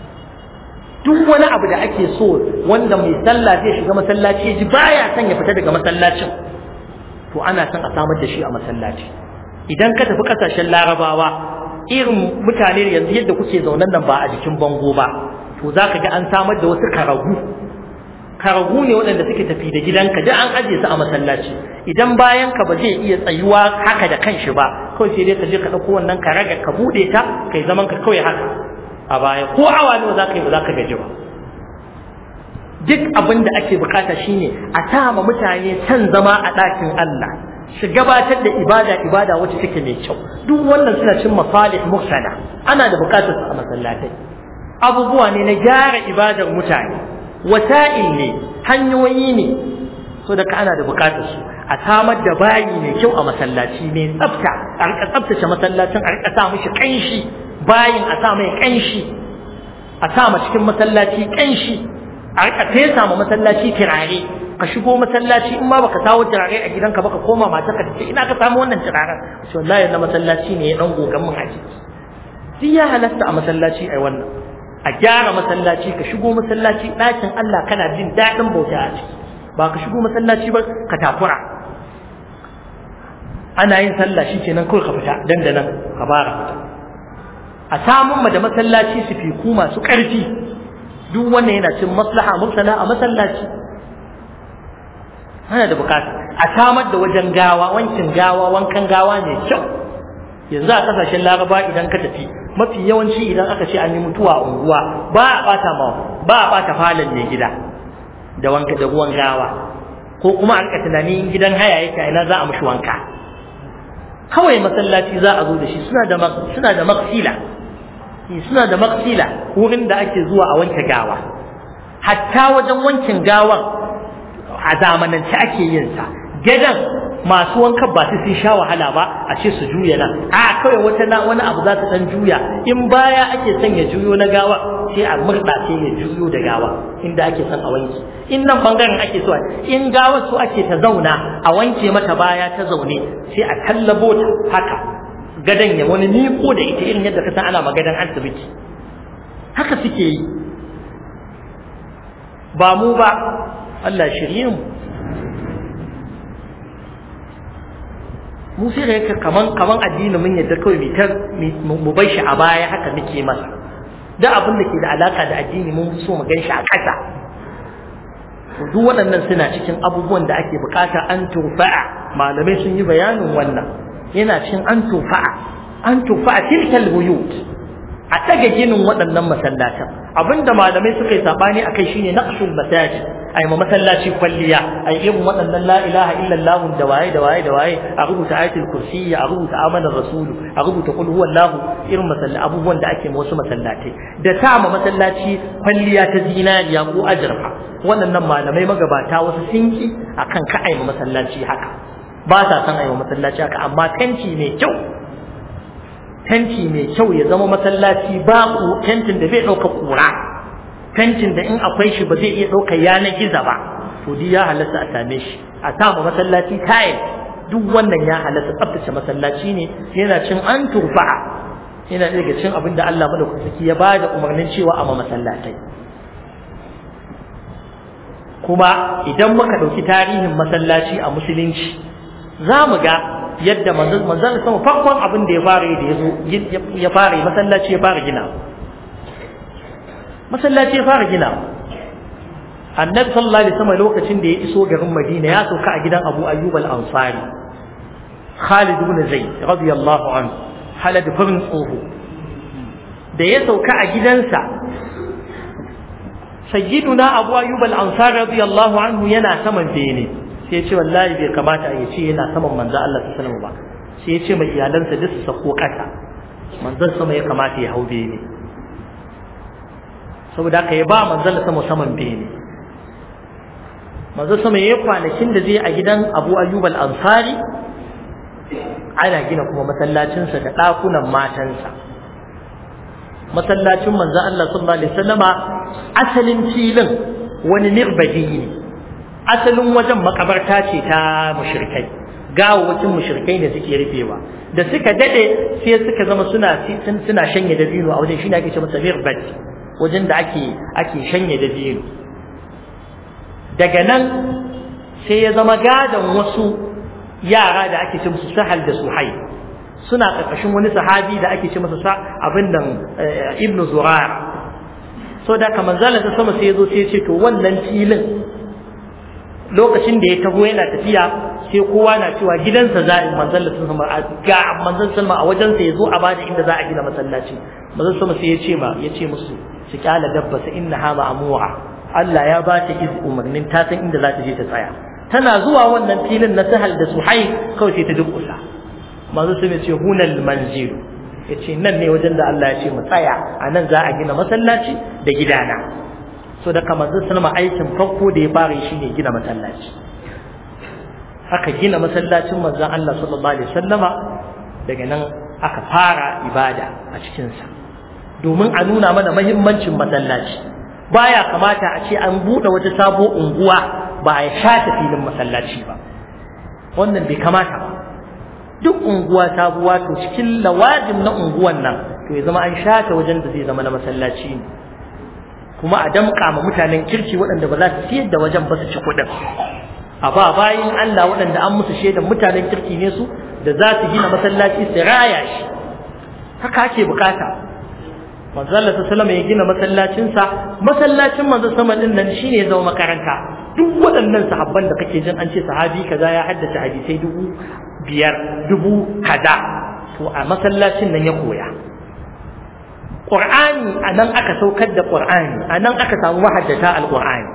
Duk wani abu da ake so wanda mai sallah zai shiga masallaci ji baya son ya fita daga masallacin, to ana son a samar da shi a masallaci. Idan ka tafi kasashen Larabawa irin mutane yanzu yadda kuke zaunan nan ba a jikin bango ba, to zaka ga an samar da wasu karagu ne waɗanda suke tafi da gidanka da an aje su a masallaci. Idan bayan ka ba zai iya tsayuwa haka da kanshi ba, kawai sai dai ka je ka ɗauko wannan karaga ka buɗe ta kai zaman ka kawai haka a baya, ko awa nawa za ka yi ba za ka gaji ba. Duk abin da ake bukata shine a sama mutane san zama a ɗakin Allah, su gabatar da ibada wacce take mai kyau. Duk wannan suna cin masalih mursala, ana da bukatar su a masallatai. Abubuwa ne na gyara ibadar mutane, wasa'il ne, hanyoyi ne, so da ana da bukatar su. A samar da bayi mai kyau a masallaci mai tsafta, a rika tsaftace masallacin, a rika sa mishi kanshi, bayin a sa mai kanshi, a sa ma cikin masallaci kanshi, a rika fesa ma masallaci turare. Ka shigo masallaci in ma baka sawo turare a gidanka baka koma matarka ta ce ina ka samu wannan turaren, ce wallahi na masallaci ne ya dan gogan mun aji. Duk ya halatta a masallaci ai wannan, a gyara masallaci, ka shigo masallaci ɗakin Allah kana jin daɗin bauta a ciki, ba ka shigo masallaci ba ka takura. Ana yin sallah shi kenan kawai ka fita dandanan ka bara fita. A samun da masallaci su fi ku masu ƙarfi, duk wannan yana cin maslaha mursala a masallaci. Ana da bukata a samar da wajen gawa, wankin gawa, wankan gawa ne kyau. Yanzu a kasashen Laraba idan ka tafi, mafi yawanci idan aka ce an yi mutuwa a unguwa ba a bata falon mai gida da wanka da ruwan gawa, ko kuma an ka tunani gidan haya yake ina za a mishi wanka. Kawai masallaci za a zo da shi, suna da maksila wurin da ake zuwa a wanke gawa. Hatta wajen wankin gawan a zamanance ake yin sa, gadan masu wankan ba su sun sha wahala ba a ce su juya nan, a kawai wani abu za su dan juya, in baya ake son ya juyo na gawa sai a murda sai ya juyo da gawa inda ake son a wanke. In nan bangaren ake so, in gawa su ake ta zauna a wanke mata baya ta zaune, sai a tallabo ta haka gadan ya wani miko da ita irin yadda ka san ana magadan asibiti. Haka suke yi, ba mu ba. Allah shirye mu sai da yake kaman addini mun yadda kawai mu bai shi a baya, haka muke masa. Da abin da ke da alaka da addini mun so mu gan shi a ƙasa. Duk waɗannan suna cikin abubuwan da ake bukata an tufa'a, malamai sun yi bayanin wannan. Yana cikin an tufa'a tilkal buyut, a daga ginin waɗannan masallatan. Abinda malamai suka yi sabani akai shine naqshul masajid, ai ma masallaci kwalliya, ai irin waɗannan la ilaha illallah da waye a rubuta ayatul kursi, a rubuta amanar rasul, a rubuta qul huwallahu, irin abubuwan da ake ma wasu masallatai, da ta ma masallaci kwalliya ta zinariya ko ajrfa. Waɗannan malamai magabata wasu sinki akan ka ai ma masallaci haka, ba sa san ai ma masallaci haka, amma tanti mai kyau ya zama masallaci ba tentin da bai ɗauka kura, tentin da in akwai shi ba zai iya ɗauka yanar gizo ba, to duk ya halatta a same shi. A sama masallaci tayil, duk wannan ya halatta. Tsaftace masallaci ne, yana cin an turfa'a, yana daga cin abin da Allah madaukaki ya ba da umarnin cewa a masallatai. Kuma idan muka ɗauki tarihin masallaci a musulunci, za mu ga yadda manzon sama farkon abin da ya fara yi da ya fara masallaci ya fara gina. Masallaci ya fara gina. Annabi sallallahu alaihi wasallam lokacin da ya iso garin Madina ya sauka a gidan Abu Ayyub al-Ansari, Khalid ibn Zaid radiyallahu anhu, halad farin tsoho. Da ya sauka a gidansa sayyiduna Abu Ayyub al-Ansari radiyallahu anhu yana saman bene sai ya ce wallahi bai kamata ya ce yana saman manzo Allah sallallahu alaihi wasallam ba sai ya ce mai iyalansa duk su sako kasa manzon sama ya kamata ya hau bene saboda haka ya ba manzon sama saman bene manzon sama ya kwanakin da zai a gidan Abu Ayyub al-Ansari ana gina kuma masallacinsa da ɗakunan matansa masallacin manzon Allah sallallahu alaihi wasallama asalin filin wani mirbadi ne asalin wajen makabarta ce ta mushrikai gawawacin mushrikai ne suke rufewa da suka dade sai suka zama suna shanye dabino a wajen shine ake ce masa mirbadi wajen da ake shanye dabino daga nan sai ya zama gadan wasu yara da ake ce musu Sahal da Suhai suna karkashin wani sahabi da ake ce masa abin nan Ibn Zurar so da kamar zalata sama sai yazo sai ya ce to wannan filin lokacin da ya taho yana tafiya sai kowa na cewa gidansa za a manzon sama ga manzon sama a wajen sa yazo a bada inda za a gina masallaci manzon sama sai ya ce musu su kyala dabba sa innaha ma'mura Allah ya ba ta umarnin ta san inda za ta je ta tsaya tana zuwa wannan filin na Sahal da Suhai kawai sai ta dukusa manzo sai ya ce hunal manzil yace nan ne wajen da Allah ya ce mu tsaya anan za a gina masallaci da gidana so da kamar sallama aikin farko da ya fara shi ne gina masallaci aka gina masallacin manzon Allah sallallahu alaihi wasallama daga nan aka fara ibada a cikin sa domin a nuna mana muhimmancin masallaci baya kamata a ce an bude wata sabo unguwa ba a shata filin masallaci ba wannan bai kamata ba duk unguwa sabuwa to cikin lawajin na unguwan nan to ya zama an shata wajen da zai zama na masallaci ne kuma a damƙa ma mutanen kirki waɗanda ba za su siyar da wajen ba su ci kuɗin a ba bayin Allah waɗanda an musu shaidan mutanen kirki ne su da za su gina masallaci su raya shi haka ake bukata manzo Allah sallallahu alaihi ya gina masallacin manzo sama din nan shine ya zama makaranta duk waɗannan sahabban da kake jin an ce sahabi kaza ya haddace hadisai 5,000 kaza to a masallacin nan ya koya Qur'ani anan aka saukar da Qur'ani anan aka samu mahaddata al-Qur'ani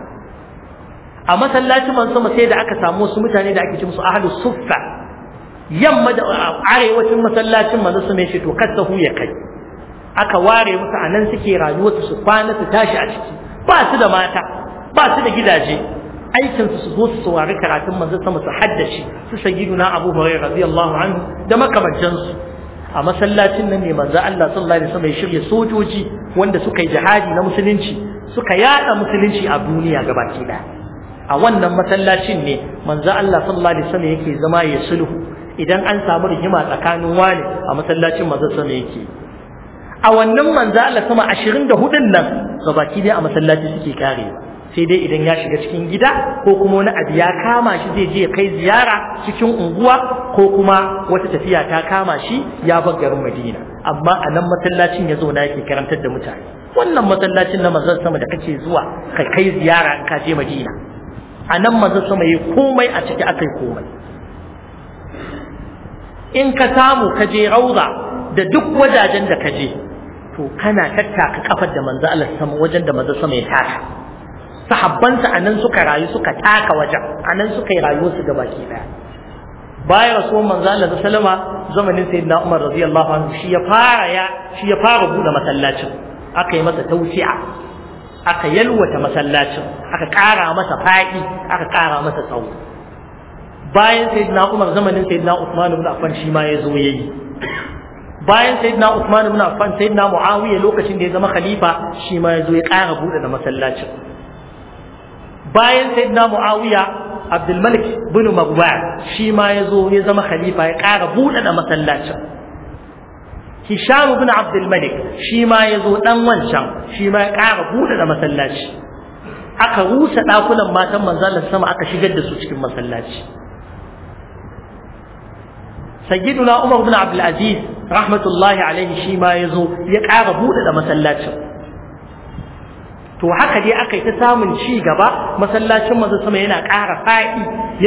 a masallacin manzo sama sai da aka samu wasu mutane da ake ce musu ahlus suffa yamma da arewacin masallacin manzo sama shi to kasahu ya kai aka ware musu anan suke rayuwa su kwana su tashi a ciki ba su da mata ba su da gidaje aikin su zo su saurari karatun manzo sama su haddace su sayyiduna Abu Hurairah radiyallahu anhu da makamantan su a masallacin nan ne manzo Allah sallallahu alaihi wasallam ya shirye sojoji wanda suka yi jihadi na musulunci suka yada musulunci a duniya gabaki daya a wannan masallacin ne manzo Allah sallallahu alaihi wasallam yake zama ya sulhu idan an samu rigima tsakanin wani a masallacin manzo sallallahu yake a wannan manzo Allah sama 24 nan gabaki daya a masallaci suke karewa sai dai idan ya shiga cikin gida ko kuma wani abu ya kama shi zai je kai ziyara cikin unguwa ko kuma wata tafiya ta kama shi ya bar garin Madina amma a nan masallacin ya zo na yake karantar da mutane wannan masallacin na manzon sama da kake zuwa kai ziyara in ka je Madina a nan manzon sama yayi komai a ciki akai komai in ka samu ka je rauza da duk wajajen da ka je to kana tattaka kafar da manzon Allah sama wajen da manzon sama ya taka sahabbansa anan suka rayu suka taka wajen anan suka yi rayuwar su gabaki daya bayan rasuwan manzo Allah sallama zamanin sayyidina Umar radiyallahu anhu shi ya fara bude masallacin aka yi masa tawsi'a aka yalwata masallacin aka ƙara masa faɗi aka ƙara masa tsawo bayan sayyidina Umar zamanin sayyidina Uthman ibn Affan shi ma ya zo yayi bayan sayyidina Uthman ibn Affan sayyidina Muawiya lokacin da ya zama khalifa shi ma ya zo ya ƙara bude da masallacin bayan sayyidina Muawiya Abdul Malik bin Marwan shi ma yazo ya zama khalifa ya ƙara buɗe da masallacin Hisham bin Abdul Malik shi ma yazo dan wancan shi ma ya ƙara buɗe da masallaci aka rusa dakunan matan manzon sama aka shigar da su cikin masallaci Sayyiduna Umar bin Abdul Aziz rahmatullahi alaihi shi ma yazo ya ƙara buɗe da masallacin to haka dai aka yi ta samun ci gaba masallacin manzo sama yana ƙara faɗi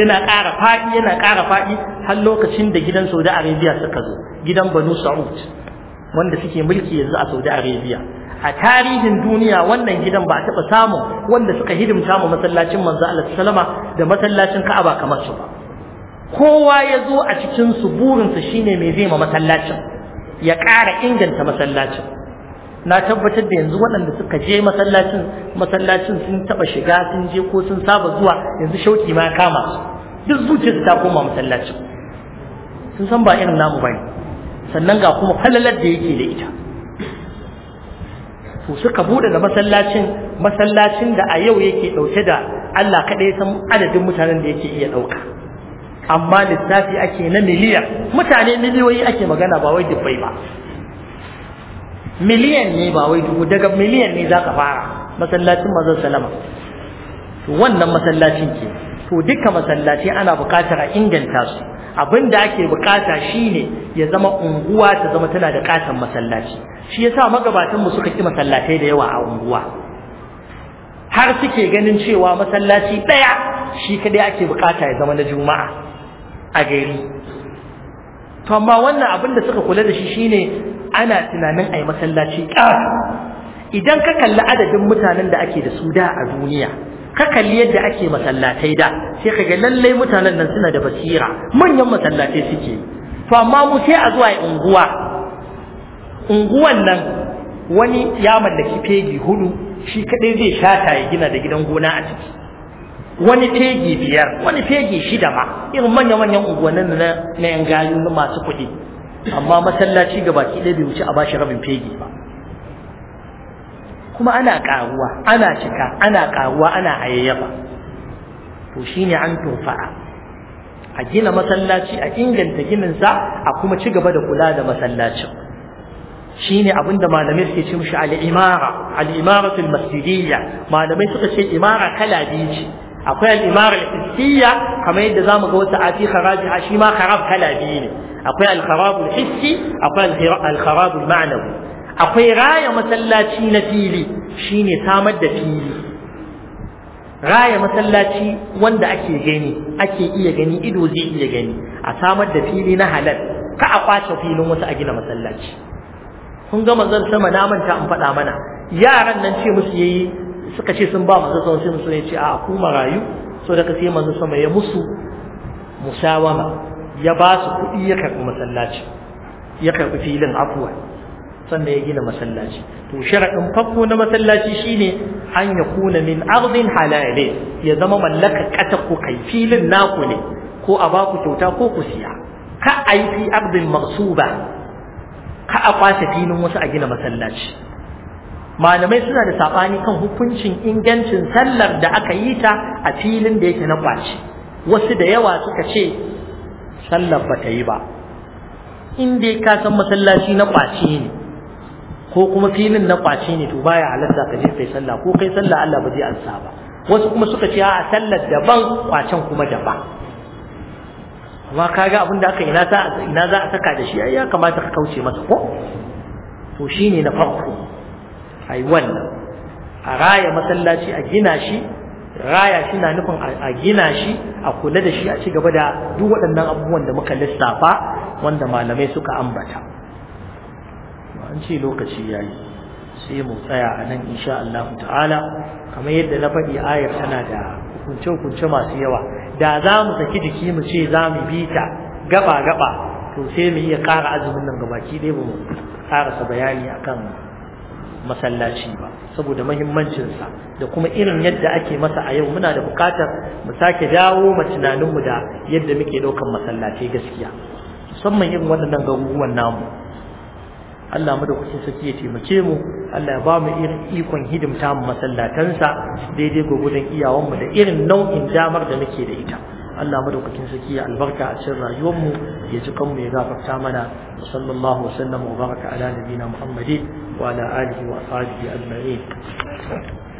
har lokacin da gidan Saudi Arabia suka zo gidan Banu Saud wanda suke mulki yanzu a Saudi Arabia a tarihin duniya wannan gidan ba a taɓa samun wanda suka hidimta mu masallacin manzo Allah sallama da masallacin Ka'aba kamar su ba. Kowa ya zo a cikin su burinsa shine mai zai ma masallacin ya ƙara inganta masallacin. Na tabbatar da yanzu waɗanda suka je masallacin sun taɓa shiga sun je ko sun saba zuwa yanzu shauki ma kama su duk zuciyarsu ta koma masallacin sun san ba irin namu bane sannan ga kuma falalar da yake da ita. To suka bude da masallacin da a yau yake dauke da Allah kadai san adadin mutanen da yake iya dauka, amma lissafi ake na miliyan mutane, miliyoyi ake magana ba wai dubbai ba, miliyan ne ba wai dubu, daga miliyan ne zaka fara masallacin manzon sallama. To wannan masallacin ke to duka masallaci ana buƙatar a inganta su. Abinda ake bukata shine ya zama unguwa ta zama tana da katon masallaci. Shi yasa magabatan mu suka ki masallatai da yawa a unguwa, har suke ganin cewa masallaci daya shi kadai ake bukata ya zama na juma'a a gari. To amma wannan abinda suka kula da shi shine ana tunanin ai masallaci ƙara. Idan ka kalli adadin mutanen da ake da su da a duniya, ka kalli yadda ake masallatai da, sai ka ga lallai mutanen nan suna da basira, manyan masallatai suke. To amma mu sai a zuwa unguwan nan wani ya mallaki fegi 4 shi kadai zai shata ya gina da gidan gona a ciki, wani fegi 5, wani fegi 6 ma, irin manyan unguwannin na yan gayu na masu kuɗi. Amma masallaci gabaki ɗaya bai wuce a bashi rabin fegi ba. Kuma ana karuwa, ana cika, ana karuwa, ana hayayyafa. To shine an tofa'a a gina masallaci, a inganta gininsa, a kuma ci gaba da kula da masallacin. Shine abinda malamai suke ce mishi al-imaratul masjidiyya. Malamai suka ce imara kala biyu ce, akwai al-imara al-hissiyya kamar yadda zamu ga wata ati kharajiha, shi ma kharab kala biyu ne, akwai al-kharabul hissi, akwai al-kharabul ma'nawi. Akwai raya masallaci na fili, shine samar da fili, raya masallaci wanda ake gani, ake iya gani, ido zai iya gani, a samar da fili na halal, ka a kwace filin wasu a gina masallaci. Kun ga manzon sama, na manta an faɗa mana, yaran nan ce musu yayi, suka ce sun ba manzon sama, sai musu ne ce a ku marayu, so da ka sai manzon sama ya musu musawama, ya ba su kuɗi ya karɓi masallaci, ya karɓi filin afwa, sannan ya gina masallaci. To sharadin farko na masallaci shine an yakuna min ardin halale, ya zama mallaka kata ko kai, filin naku ne, ko a baku kyauta ko ku siya. Ka ai fi ardin maghsuba, ka a kwace filin wasu a gina masallaci. Malamai suna da sabani kan hukuncin ingancin sallar da aka yi ta a filin da yake na kwace. Wasu da yawa suka ce sallar ba ta yi ba, in dai ka san masallaci na kwace ne ko kuma filin na kwace ne, to baya halatta ka je kai sallah, ko kai sallah Allah ba zai ansa ba. Wasu kuma suka ce a sallar daban, kwacen kuma daban. amma kaga abin da aka ina za a saka da shi ai ya kamata ka kauce masa ko to shine na farko ai wannan a raya masallaci a gina shi, raya shi na nufin a gina shi, a kula da shi, a ci gaba da duk waɗannan abubuwan da muka lissafa wanda malamai suka ambata. An ce lokaci yayi, sai mu tsaya a nan insha Allah ta'ala. Kamar yadda na faɗi, ayar tana da hukunce-hukunce masu yawa, da za mu saki jiki mu ce za mu bi ta gaba-gaba, to sai mu iya ƙara azumin nan gabaki ɗaya ba mu ƙarasa bayani akan masallaci ba, saboda muhimmancinsa da kuma irin yadda ake masa a yau. Muna da buƙatar mu sake dawo ma tunaninmu da yadda muke ɗaukan masallaci gaskiya, musamman irin waɗannan garuruwan namu. Allah mu da kuke saki ya taimake mu, Allah ya ba mu irin ikon hidimta mu masallatansa daidai gwagwadon iyawanmu da irin nau'in damar da muke da ita. Allah madaukakin saki ya albarka a cikin rayuwarmu, ya ji kanmu, ya gafarta mana. Sallallahu alaihi wa sallam wa baraka ala nabiyina Muhammadin wa ala alihi wa ashabihi ajma'in.